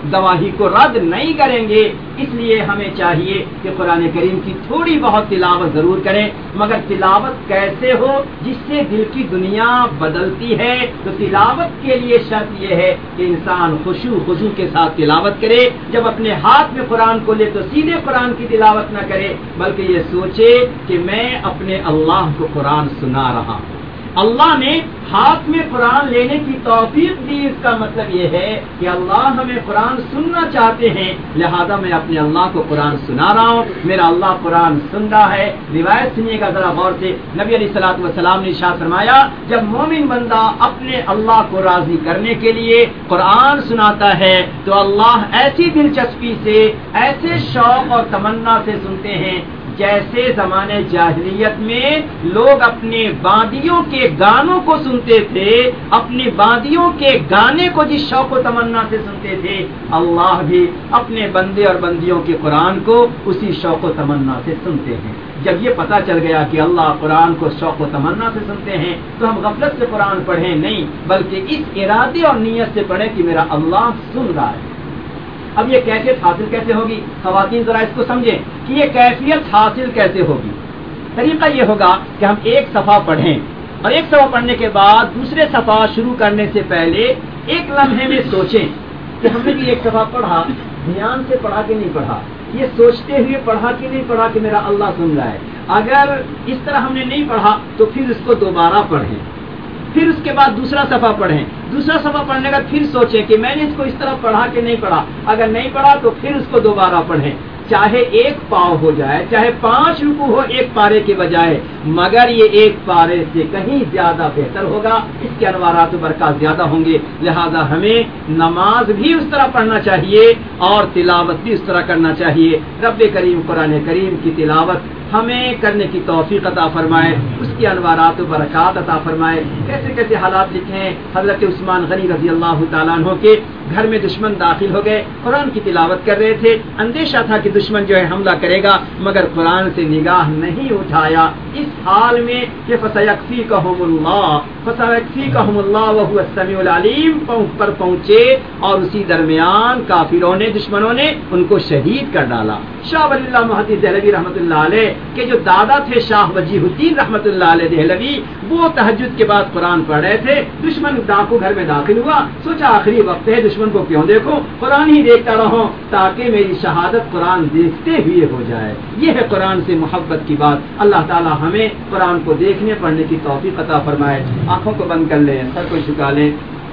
گواہی کو رد نہیں کریں گے. اس لیے ہمیں چاہیے کہ قرآن کریم کی تھوڑی بہت تلاوت ضرور کریں, مگر تلاوت کیسے ہو جس سے دل کی دنیا بدلتی ہے. تو تلاوت کے لیے شرط یہ ہے کہ انسان خضوع کے ساتھ تلاوت کرے. جب اپنے ہاتھ میں قرآن کو لے تو سیدھے قرآن کی تلاوت نہ کرے, بلکہ یہ سوچے کہ میں اپنے اللہ کو قرآن سنا رہا ہوں. اللہ نے ہاتھ میں قرآن لینے کی توفیق دی. اس کا مطلب یہ ہے کہ اللہ ہمیں قرآن سننا چاہتے ہیں, لہذا میں اپنے اللہ کو قرآن سنا رہا ہوں. میرا اللہ قرآن سن رہا ہے. روایت سنیے گا ذرا غور سے. نبی علیہ الصلوۃ والسلام نے ارشاد فرمایا, جب مومن بندہ اپنے اللہ کو راضی کرنے کے لیے قرآن سناتا ہے تو اللہ ایسی دلچسپی سے, ایسے شوق اور تمنا سے سنتے ہیں جیسے زمانے جاہلیت میں لوگ اپنے باندیوں کے گانوں کو سنتے تھے. اپنی باندیوں کے گانے کو جس شوق و تمنا سے سنتے تھے, اللہ بھی اپنے بندے اور بندیوں کے قرآن کو اسی شوق و تمنا سے سنتے ہیں. جب یہ پتہ چل گیا کہ اللہ قرآن کو شوق و تمنا سے سنتے ہیں تو ہم غفلت سے قرآن پڑھیں نہیں, بلکہ اس ارادے اور نیت سے پڑھیں کہ میرا اللہ سن رہا ہے. اب یہ کیفیت حاصل کیسے ہوگی؟ خواتین ذرا اس کو سمجھیں کہ یہ کیفیت حاصل کیسے ہوگی. طریقہ یہ ہوگا کہ ہم ایک صفحہ پڑھیں, اور ایک صفحہ پڑھنے کے بعد دوسرے صفحہ شروع کرنے سے پہلے ایک لمحے میں سوچیں کہ ہم نے بھی ایک صفحہ پڑھا, دھیان سے پڑھا کہ نہیں پڑھا, یہ سوچتے ہوئے پڑھا کہ نہیں پڑھا کہ میرا اللہ سن رہا ہے. اگر اس طرح ہم نے نہیں پڑھا تو پھر اس کو دوبارہ پڑھیں, پھر اس کے بعد دوسرا صفحہ پڑھیں. دوسرا صفحہ پڑھنے کا پھر سوچیں کہ میں نے اس کو اس طرح پڑھا کہ نہیں پڑھا. اگر نہیں پڑھا تو پھر اس کو دوبارہ پڑھیں. چاہے ایک پاؤ ہو جائے, چاہے 5 رکوع ہو ایک پارے کے بجائے, مگر یہ ایک پارے سے کہیں زیادہ بہتر ہوگا. اس کے انوارات و برکات زیادہ ہوں گے. لہذا ہمیں نماز بھی اس طرح پڑھنا چاہیے اور تلاوت بھی اس طرح کرنا چاہیے. رب کریم قرآن کریم کی تلاوت ہمیں کرنے کی توفیق عطا فرمائے, اس کی انوارات و برکات عطا فرمائے. کیسے کیسے حالات لکھے ہیں. حضرت عثمان غنی رضی اللہ تعالیٰ عنہ کے گھر میں دشمن داخل ہو گئے, قرآن کی تلاوت کر رہے تھے. اندیشہ تھا کہ دشمن جو ہے حملہ کرے گا, مگر قرآن سے نگاہ نہیں اٹھایا. اس حال میں کہ فَسَيَكْفِيكَهُمُ اللَّهُ وَهُوَ السَّمِيعُ الْعَلِيمُ پر پہنچے, اور اسی درمیان کافروں نے, دشمنوں نے ان کو شہید کر ڈالا. شاہ ولی اللہ محدث دہلوی رحمۃ اللہ علیہ کے جو دادا تھے شاہ وجیہ الدین رحمۃ اللہ علیہ دہلوی, وہ تہجد کے بعد قرآن پڑھ رہے تھے. دشمن ڈاکو گھر میں داخل ہوا, سوچا آخری وقت ہے, دشمن کو کیوں دیکھو, قرآن ہی دیکھتا رہوں تاکہ میری شہادت قرآن دیکھتے ہوئے ہو جائے. یہ ہے قرآن سے محبت کی بات. اللہ تعالی ہمیں قرآن کو دیکھنے پڑھنے کی توفیق عطا فرمائے. آنکھوں کو بند کر لیں, سر کو جھکا لیں.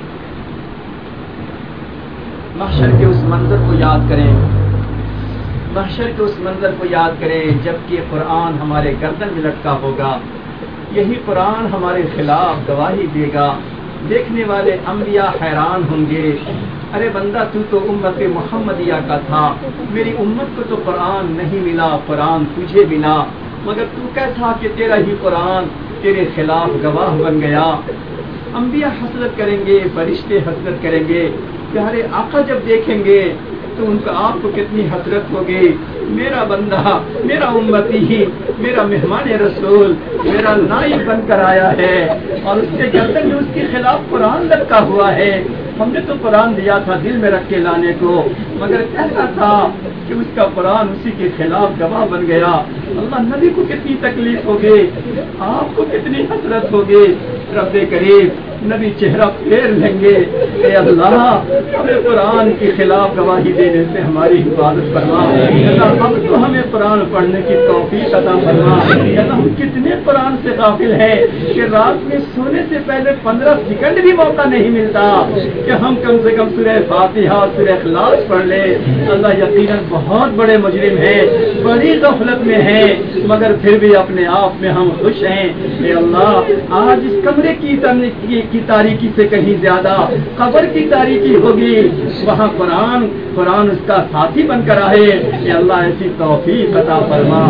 محشر کے اس منظر کو یاد کریں, محشر کے اس منظر کو یاد کریں جبکہ قرآن ہمارے گردن میں لٹکا ہوگا. یہی قرآن ہمارے خلاف گواہی دے گا. دیکھنے والے انبیاء حیران ہوں گے, ارے بندہ تو امت محمدیہ کا تھا, میری امت کو تو قرآن نہیں ملا, قرآن تجھے ملا, مگر تو کیسا کہ تیرا ہی قرآن تیرے خلاف گواہ بن گیا. انبیاء حسرت کریں گے, فرشتے حسرت کریں گے. پیارے آقا جب دیکھیں گے تو ان کا آپ کو کتنی حسرت ہوگی. میرا بندہ, میرا امتی ہی, میرا مہمان رسول, میرا نائب بن کر آیا ہے, اور اس کے گردن میں اس کے خلاف قرآن لٹکا ہوا ہے. ہم نے تو قرآن دیا تھا دل میں رکھ کے لانے کو, مگر کیسا تھا کہ اس کا قرآن اسی کے خلاف گواہ بن گیا. اللہ نبی کو کتنی تکلیف ہوگی, آپ کو کتنی حسرت ہوگی. رب کریم نبی چہرہ پھیر لیں گے, اے اللہ ہمیں قرآن کے خلاف گواہی دینے سے ہماری حفاظت فرما. اللہ اب تو ہمیں قرآن پڑھنے کی توفیق عطا فرما. اللہ ہم کتنے قرآن سے غافل ہیں کہ رات میں سونے سے پہلے 15 سیکنڈ بھی موقع نہیں ملتا کہ ہم کم سے کم سورہ فاتحہ, سورہ اخلاص پڑھ لیں. اللہ یقیناً بہت بڑے مجرم ہیں, بڑی غفلت میں ہیں, مگر پھر بھی اپنے آپ میں ہم خوش ہیں. اے اللہ آج اس کمرے کی تاریکی سے کہیں زیادہ قبر کی تاریکی ہوگی, وہاں قرآن اس کا ساتھی بن کر آئے. اے اللہ ایسی توفیق عطا فرما.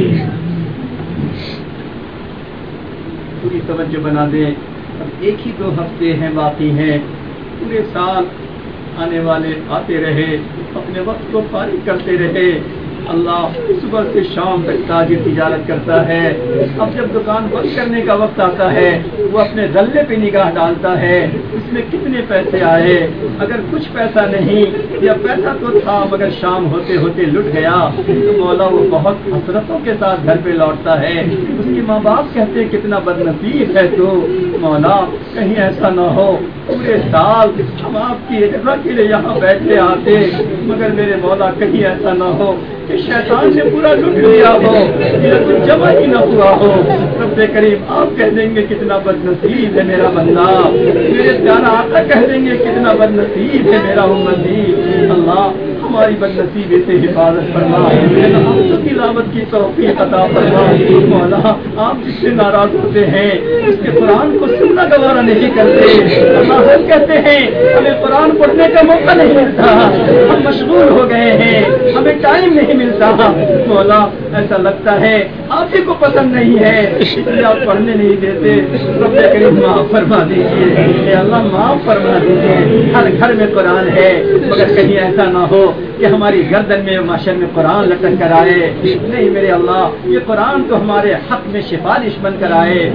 پوری توجہ بنا دیں, اب 1 ہی 2 ہفتے ہیں باقی ہیں. پورے سال آنے والے آتے رہے, اپنے وقت کو فارغ کرتے رہے. اللہ صبح سے شام تک تاجر تجارت کرتا ہے. اب جب دکان بند کرنے کا وقت آتا ہے وہ اپنے غلے پہ نگاہ ڈالتا ہے, اس اس میں کتنے پیسے آئے؟ اگر کچھ پیسہ نہیں یا پیسہ تو تھا مگر شام ہوتے ہوتے لٹ گیا تو مولا وہ بہت حسرتوں کے ساتھ گھر پہ لوٹتا ہے. اس کے ماں باپ کہتے ہیں کتنا بد نصیب ہے تو. مولا کہیں ایسا نہ ہو پورے سال ہم آپ کی رضا کے لیے یہاں بیٹھے آتے مگر میرے مولا کہیں ایسا نہ ہو کہ شیطان نے پورا لٹ لیا ہو یا کچھ جمع ہی نہ ہوا ہو. رب کریم آپ کہہ دیں گے کتنا بد نصیب ہے میرا بندہ. میرے پیارا آقا کہہ دیں گے کتنا بد نصیب ہے میرا امتی. اللہ ہماری بد نصیبی سے حفاظت فرما. ہم تو تلاوت کی توفیق عطا فرما. مولا آپ جس سے ناراض ہوتے ہیں اس کے قرآن کو سننا گوارا نہیں کرتے. اللہ ہم کہتے ہیں ہمیں قرآن پڑھنے کا موقع نہیں ملتا, ہم مشغول ہو گئے ہیں, ہمیں ٹائم نہیں ملتا. مولا ایسا لگتا ہے آپ ہی کو پسند نہیں ہے اس لیے آپ پڑھنے نہیں دیتے. رب کریم معاف فرما دیجیے. اے اللہ معاف فرما دیجیے. ہر گھر میں قرآن ہے مگر کہیں ایسا نہ ہو کہ ہماری گردن میں معاشر میں قرآن لٹک کر آئے. نہیں میرے اللہ یہ قرآن تو ہمارے حق میں سفارش بن کر آئے.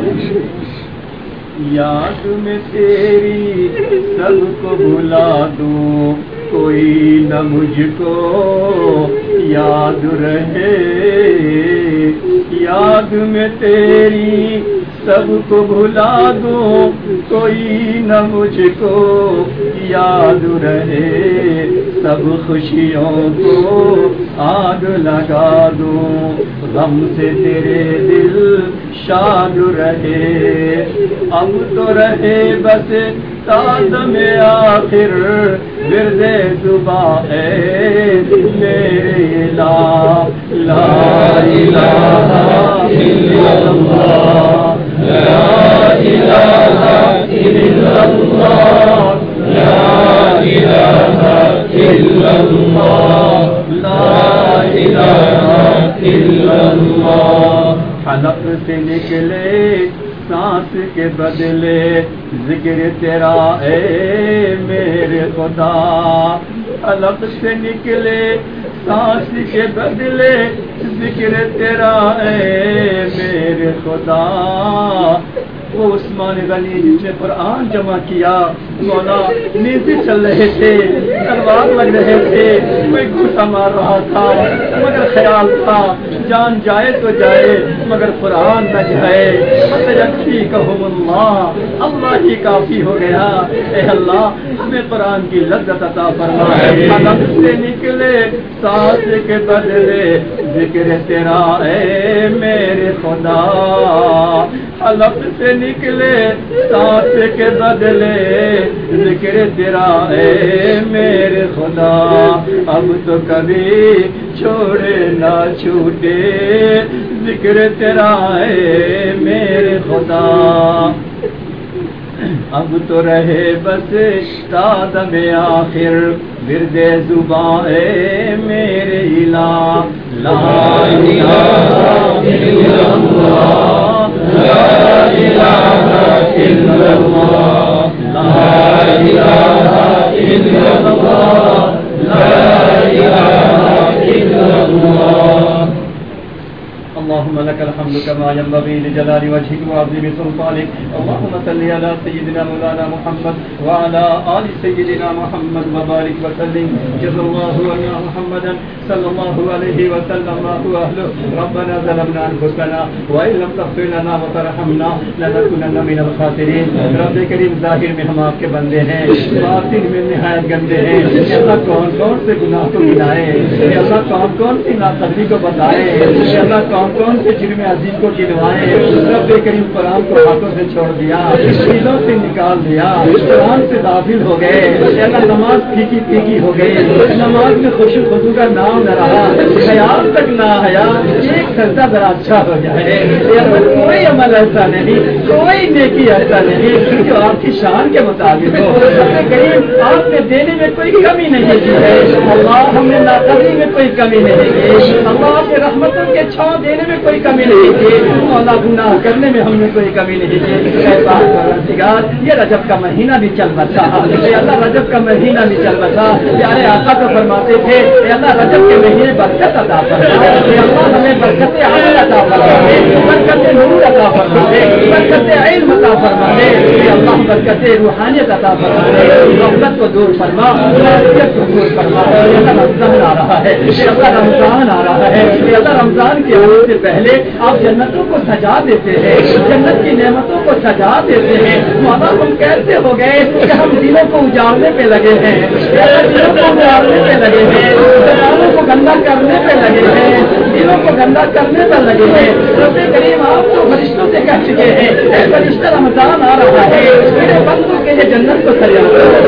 یاد میں تیری سب کو بھلا دوں کوئی نہ مجھ کو یاد رہے. یاد میں تیری سب کو بھلا دوں کوئی نہ مجھ کو یاد رہے. سب خوشیوں کو آگ لگا دوں غم سے تیرے دل شاد رہے. اب تو رہے بس تازم آخر ورد زباں ہے میرے لا لا الہ الا اللہ لا الہ الا اللہ لا الہ الا اللہ لا الہ الا اللہ. حلق سے نکلے سانس کے بدلے ذکر تیرا اے میرے خدا. حلق سے نکلے سانس کے بدلے ذکر تیرا اے میرے خدا. وہ عثمان غنی جس نے قرآن جمع کیا مولا نیزے چل رہے تھے, تلوار لگ رہے تھے, کوئی گھوسا مار رہا تھا مگر خیال تھا جان جائے تو جائے مگر قرآن نہ جائے. یکفیکہم اللہ, اللہ ہی کافی ہو گیا. اے اللہ ہمیں قرآن کی لذت عطا فرما. حلق سے نکلے سانس کے بدلے ذکر تیرا اے میرے خدا. حلق سے نکلے سانس کے بدلے ذکر تیرا اے میرے خدا. اب تو کبھی چھوڑے نہ چھوٹے ذکر تیرا اے میرے خدا. اب تو رہے بس تادم آخر ورد زباں اے میرے الہ. لا الہ الا اللہ لا الہ الا اللہ لا الہ الا اللہ لا الہ الا اللہ. اللهم لك الحمد كما ينبغي لجلال وجهك وعظيم سلطانك. اللهم صل على سيدنا مولانا محمد وعلى آل سيدنا محمد وبارك وسلم. جزا الله عنا محمدا صلى الله عليه وسلم ما هو أهله. ربنا ظلمنا أنفسنا وإن لم تغفر لنا وترحمنا لنكونن من الخاسرين. رب کریم ظاہر میں ہم آپ کے بندے ہیں, باطن میں نہایت گندے ہیں. اللہ کون کون سے گناہ کو گنائے, اللہ کون کون سی ناقصی کو بتائے, اللہ کون سے جرم عظیم کو گنوائے. رب کریم قرآن کو ہاتھوں سے چھوڑ دیا, دلوں سے نکال دیا, قرآن سے داخل ہو گئے. اللہ نماز پھیکی پھیکی ہو گئی, نماز میں خوشو خضو کا نام نہ رہا, خیال تک نہ آیا ایک سجدہ ذرا اچھا ہو جائے. کوئی عمل ایسا نہیں, کوئی نیکی ایسا نہیں جو آپ کی شان کے مطابق ہو. رب کریم آپ نے دینے میں کوئی کمی نہیں کی ہے. اللہ ہم نے ناقصی میں کوئی کمی نہیں کی. اللہ کے رحمتوں کے چھاؤں دینے میں کوئی کمی نہیں دیجیے مولا، گناہ کرنے میں ہم نے کوئی کمی نہیں کی. اے پاک پروردگار یہ رجب کا مہینہ بھی چل بسا، اے اللہ رجب کا مہینہ بھی چل بسا. پیارے آقا تو فرماتے تھے اے اللہ رجب کے مہینے برکت عطا فرما، اے اللہ ہمیں برکت عمل عطا فرما دے، برکت نور عطا فرما دے، برکت علم عطا فرما دے، اے اللہ برکت روحانیت عطا فرما دے، غفلت کو دور فرما، معصیت کو دور فرما. اے اللہ رمضان آ رہا ہے، اے اللہ رمضان آ رہا ہے، اے اللہ رمضان کے آنے سے پہلے آپ جنتوں کو سجا دیتے ہیں، جنت کی نعمتوں کو سجا دیتے ہیں. مولا ہم کیسے ہو گئے کہ ہم دلوں کو اجاڑنے پہ لگے ہیں، دلوں کو اجاڑنے پہ لگے ہیں، زبانوں کو گندا کرنے پہ لگے ہیں، دلوں کو گندا کرنے پہ لگے ہیں. رب کریم آپ تو فرشتوں سے کہہ چکے ہیں اے فرشتہ رمضان آ رہا ہے میرے بندوں کے لیے جنت کو سجا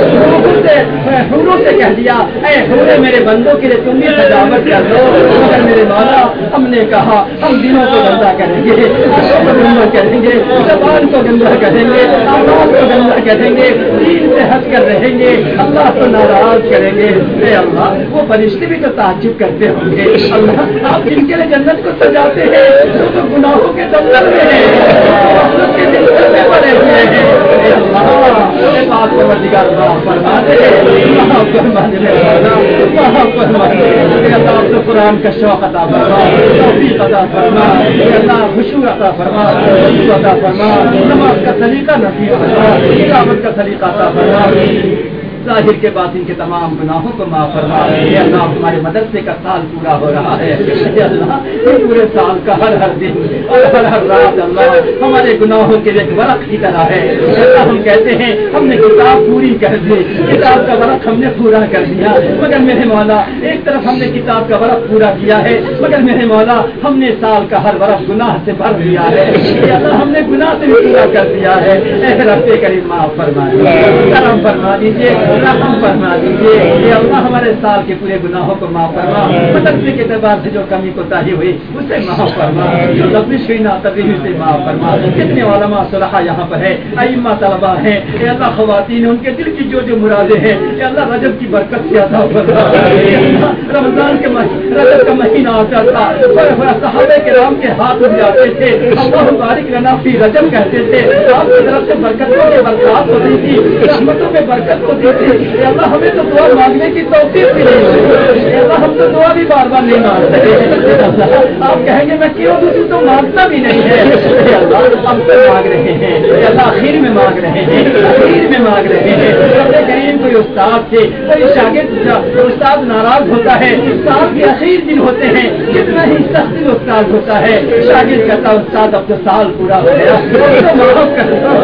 دو. حوروں سے کہہ دیا اے حورے میرے بندوں کے لیے تم بھی سجاوٹ کر دو. مگر میرے مولا ہم نے کہا ہم دلوں کو گندا کریں گے، دلوں کو گندا کریں گے، زبان کو گندا کریں گے، آواز کو گندا کریں گے، دین سے ہٹ کر رہیں گے، اللہ کو ناراض کریں گے. اے اللہ وہ فرشتے بھی تو تعجب کرتے ہوں گے اللہ آپ جن کے لیے جنت کو سجاتے ہیں جو تو گناہوں کے دفتر میں ہیں، غفلت کے بستر میں پڑے ہوئے ہیں. اے اللہ اے پاک پروردگار معاف فرما دے، معاف فرما دے میرے مولا، معاف فرما دے. اے اللہ آپ تو قرآن کا شوق عطا فرما، توفیق عطا فرما، اے اللہ خشوع عطا فرما، خشوع عطا فرما، نماز کا سلیقہ نصیب فرما، تلاوت کا سلیقہ عطا فرما. ظاہر کے باطن کے تمام گناہوں کو معاف فرما. اے اللہ ہمارے مدرسے کا سال پورا ہو رہا ہے، اے اللہ یہ پورے سال کا ہر ہر دن اور ہر ہر رات اللہ ہمارے گناہوں کے ایک ورق کی طرح ہے. اے اللہ ہم کہتے ہیں ہم نے کتاب پوری کر دی، کتاب کا ورق ہم نے پورا کر دیا، مگر میرے مولا ایک طرف ہم نے کتاب کا ورق پورا کیا ہے، مگر میرے مولا ہم نے سال کا ہر ورق گناہ سے بھر دیا ہے. اے اللہ ہم نے گناہ سے بھی پورا کر دیا ہے. اے رب کریم معاف فرمائے، کرم فرما دیجیے، رحم فرما دیجیے. اے اللہ ہمارے سال کے پورے گناہوں کو معاف فرما، مدرسے کے اعتبار سے جو کمی کوتاہی ہوئی اسے معاف فرما، جو لفظ ہوئی ناتبی ہوئی اسے معاف فرما. کتنے علماء صلحاء یہاں پر ہے، ائمہ طلباء ہیں، اے اللہ خواتین ان کے دل کی جو جو مرادیں ہیں اے اللہ رجب کی برکت سے عطا فرما. رمضان کے رجب کا مہینہ آتا تھا، صحابہ کرام کے ہاتھ اٹھ جاتے تھے، اللہ بارک لنا فی رجب کہتے تھے، آپ کی طرف سے برکتوں میں برکات ہوتی تھی، رحمتوں میں برکت ہوتی تھی. اے اللہ ہمیں تو دعا مانگنے کی توفیق بھی نہیں ہوئی، اے اللہ ہم تو دعا بھی بار بار نہیں مانگ سکے. آپ کہیں گے میں کیوں دوسری تو مانگتا بھی نہیں ہے. اے اللہ ہم تو مانگ رہے ہیں، اے اللہ آخر میں مانگ رہے ہیں، آخر میں مانگ رہے ہیں. رب کریم کوئی استاد سے کوئی شاگرد استاد ناراض ہوتا ہے، سال کے اخیر دن ہوتے ہیں، کتنا ہی سخت استاد ہوتا ہے، شاگرد کہتا استاد اب تو سال پورا ہو گیا تو معاف کر دو.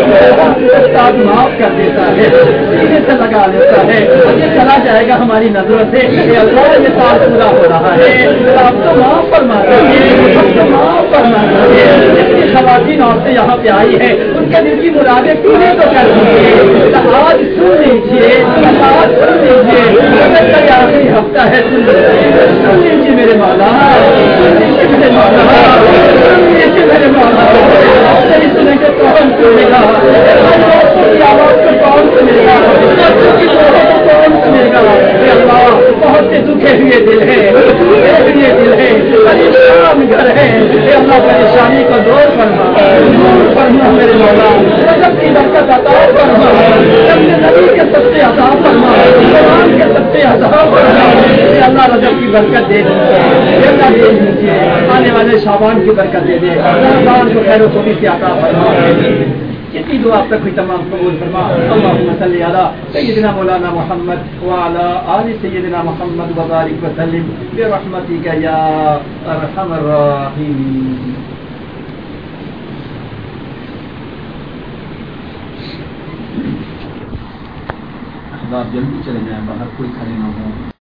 استاد معاف کر دیتا ہے، سینے سے لگا لیتا ہے، یہ چلا جائے گا ہماری نظروں سے. اے اللہ یہ سال پورا ہو رہا ہے، آپ تو معاف فرماتے ہیں، ہم تو معاف فرماتے ہیں. جتنی خواتین عورتیں یہاں پہ آئی ہیں ان کے دل کی مرادیں پوری تو کر دیجیے. آج سن لیجیے، آج سن لیجیے، کا آخری ہفتہ ہے، سن لیجیے میرے مولا، سن لیجیے میرے مولا، سن لیجیے میرے مولا. نہیں سنیں گے تو ہم سنے گا، کی آواز کو کون سنے گا، کون سنے گا. اللہ بہت سے دکھے ہوئے دل ہے، ہوئے دل ہے، پریشان گھر ہے. اللہ پریشانی کو دور فرما، دور فرما میرے مولا. رجب کی برکت عطا فرما، اپنے نبی کے سچے عطا فرما، قرآن کے سچے عطا فرما. اللہ رجب کی برکت دے دیجیے، اللہ دے دیجیے. آنے والے شعبان کی برکت دے دے، رمضان کو خیر و خوبی سے عطا فرما. جتنی دعا آپ تک ہوئی تمام قبول فرما. اللہم صلی علی سیدنا مولانا محمد وعلی آل سیدنا محمد وبارک وسلم برحمتک یا ارحم الراحمین. آپ جلدی چلے جائیں، باہر کوئی کھڑے نہ ہو.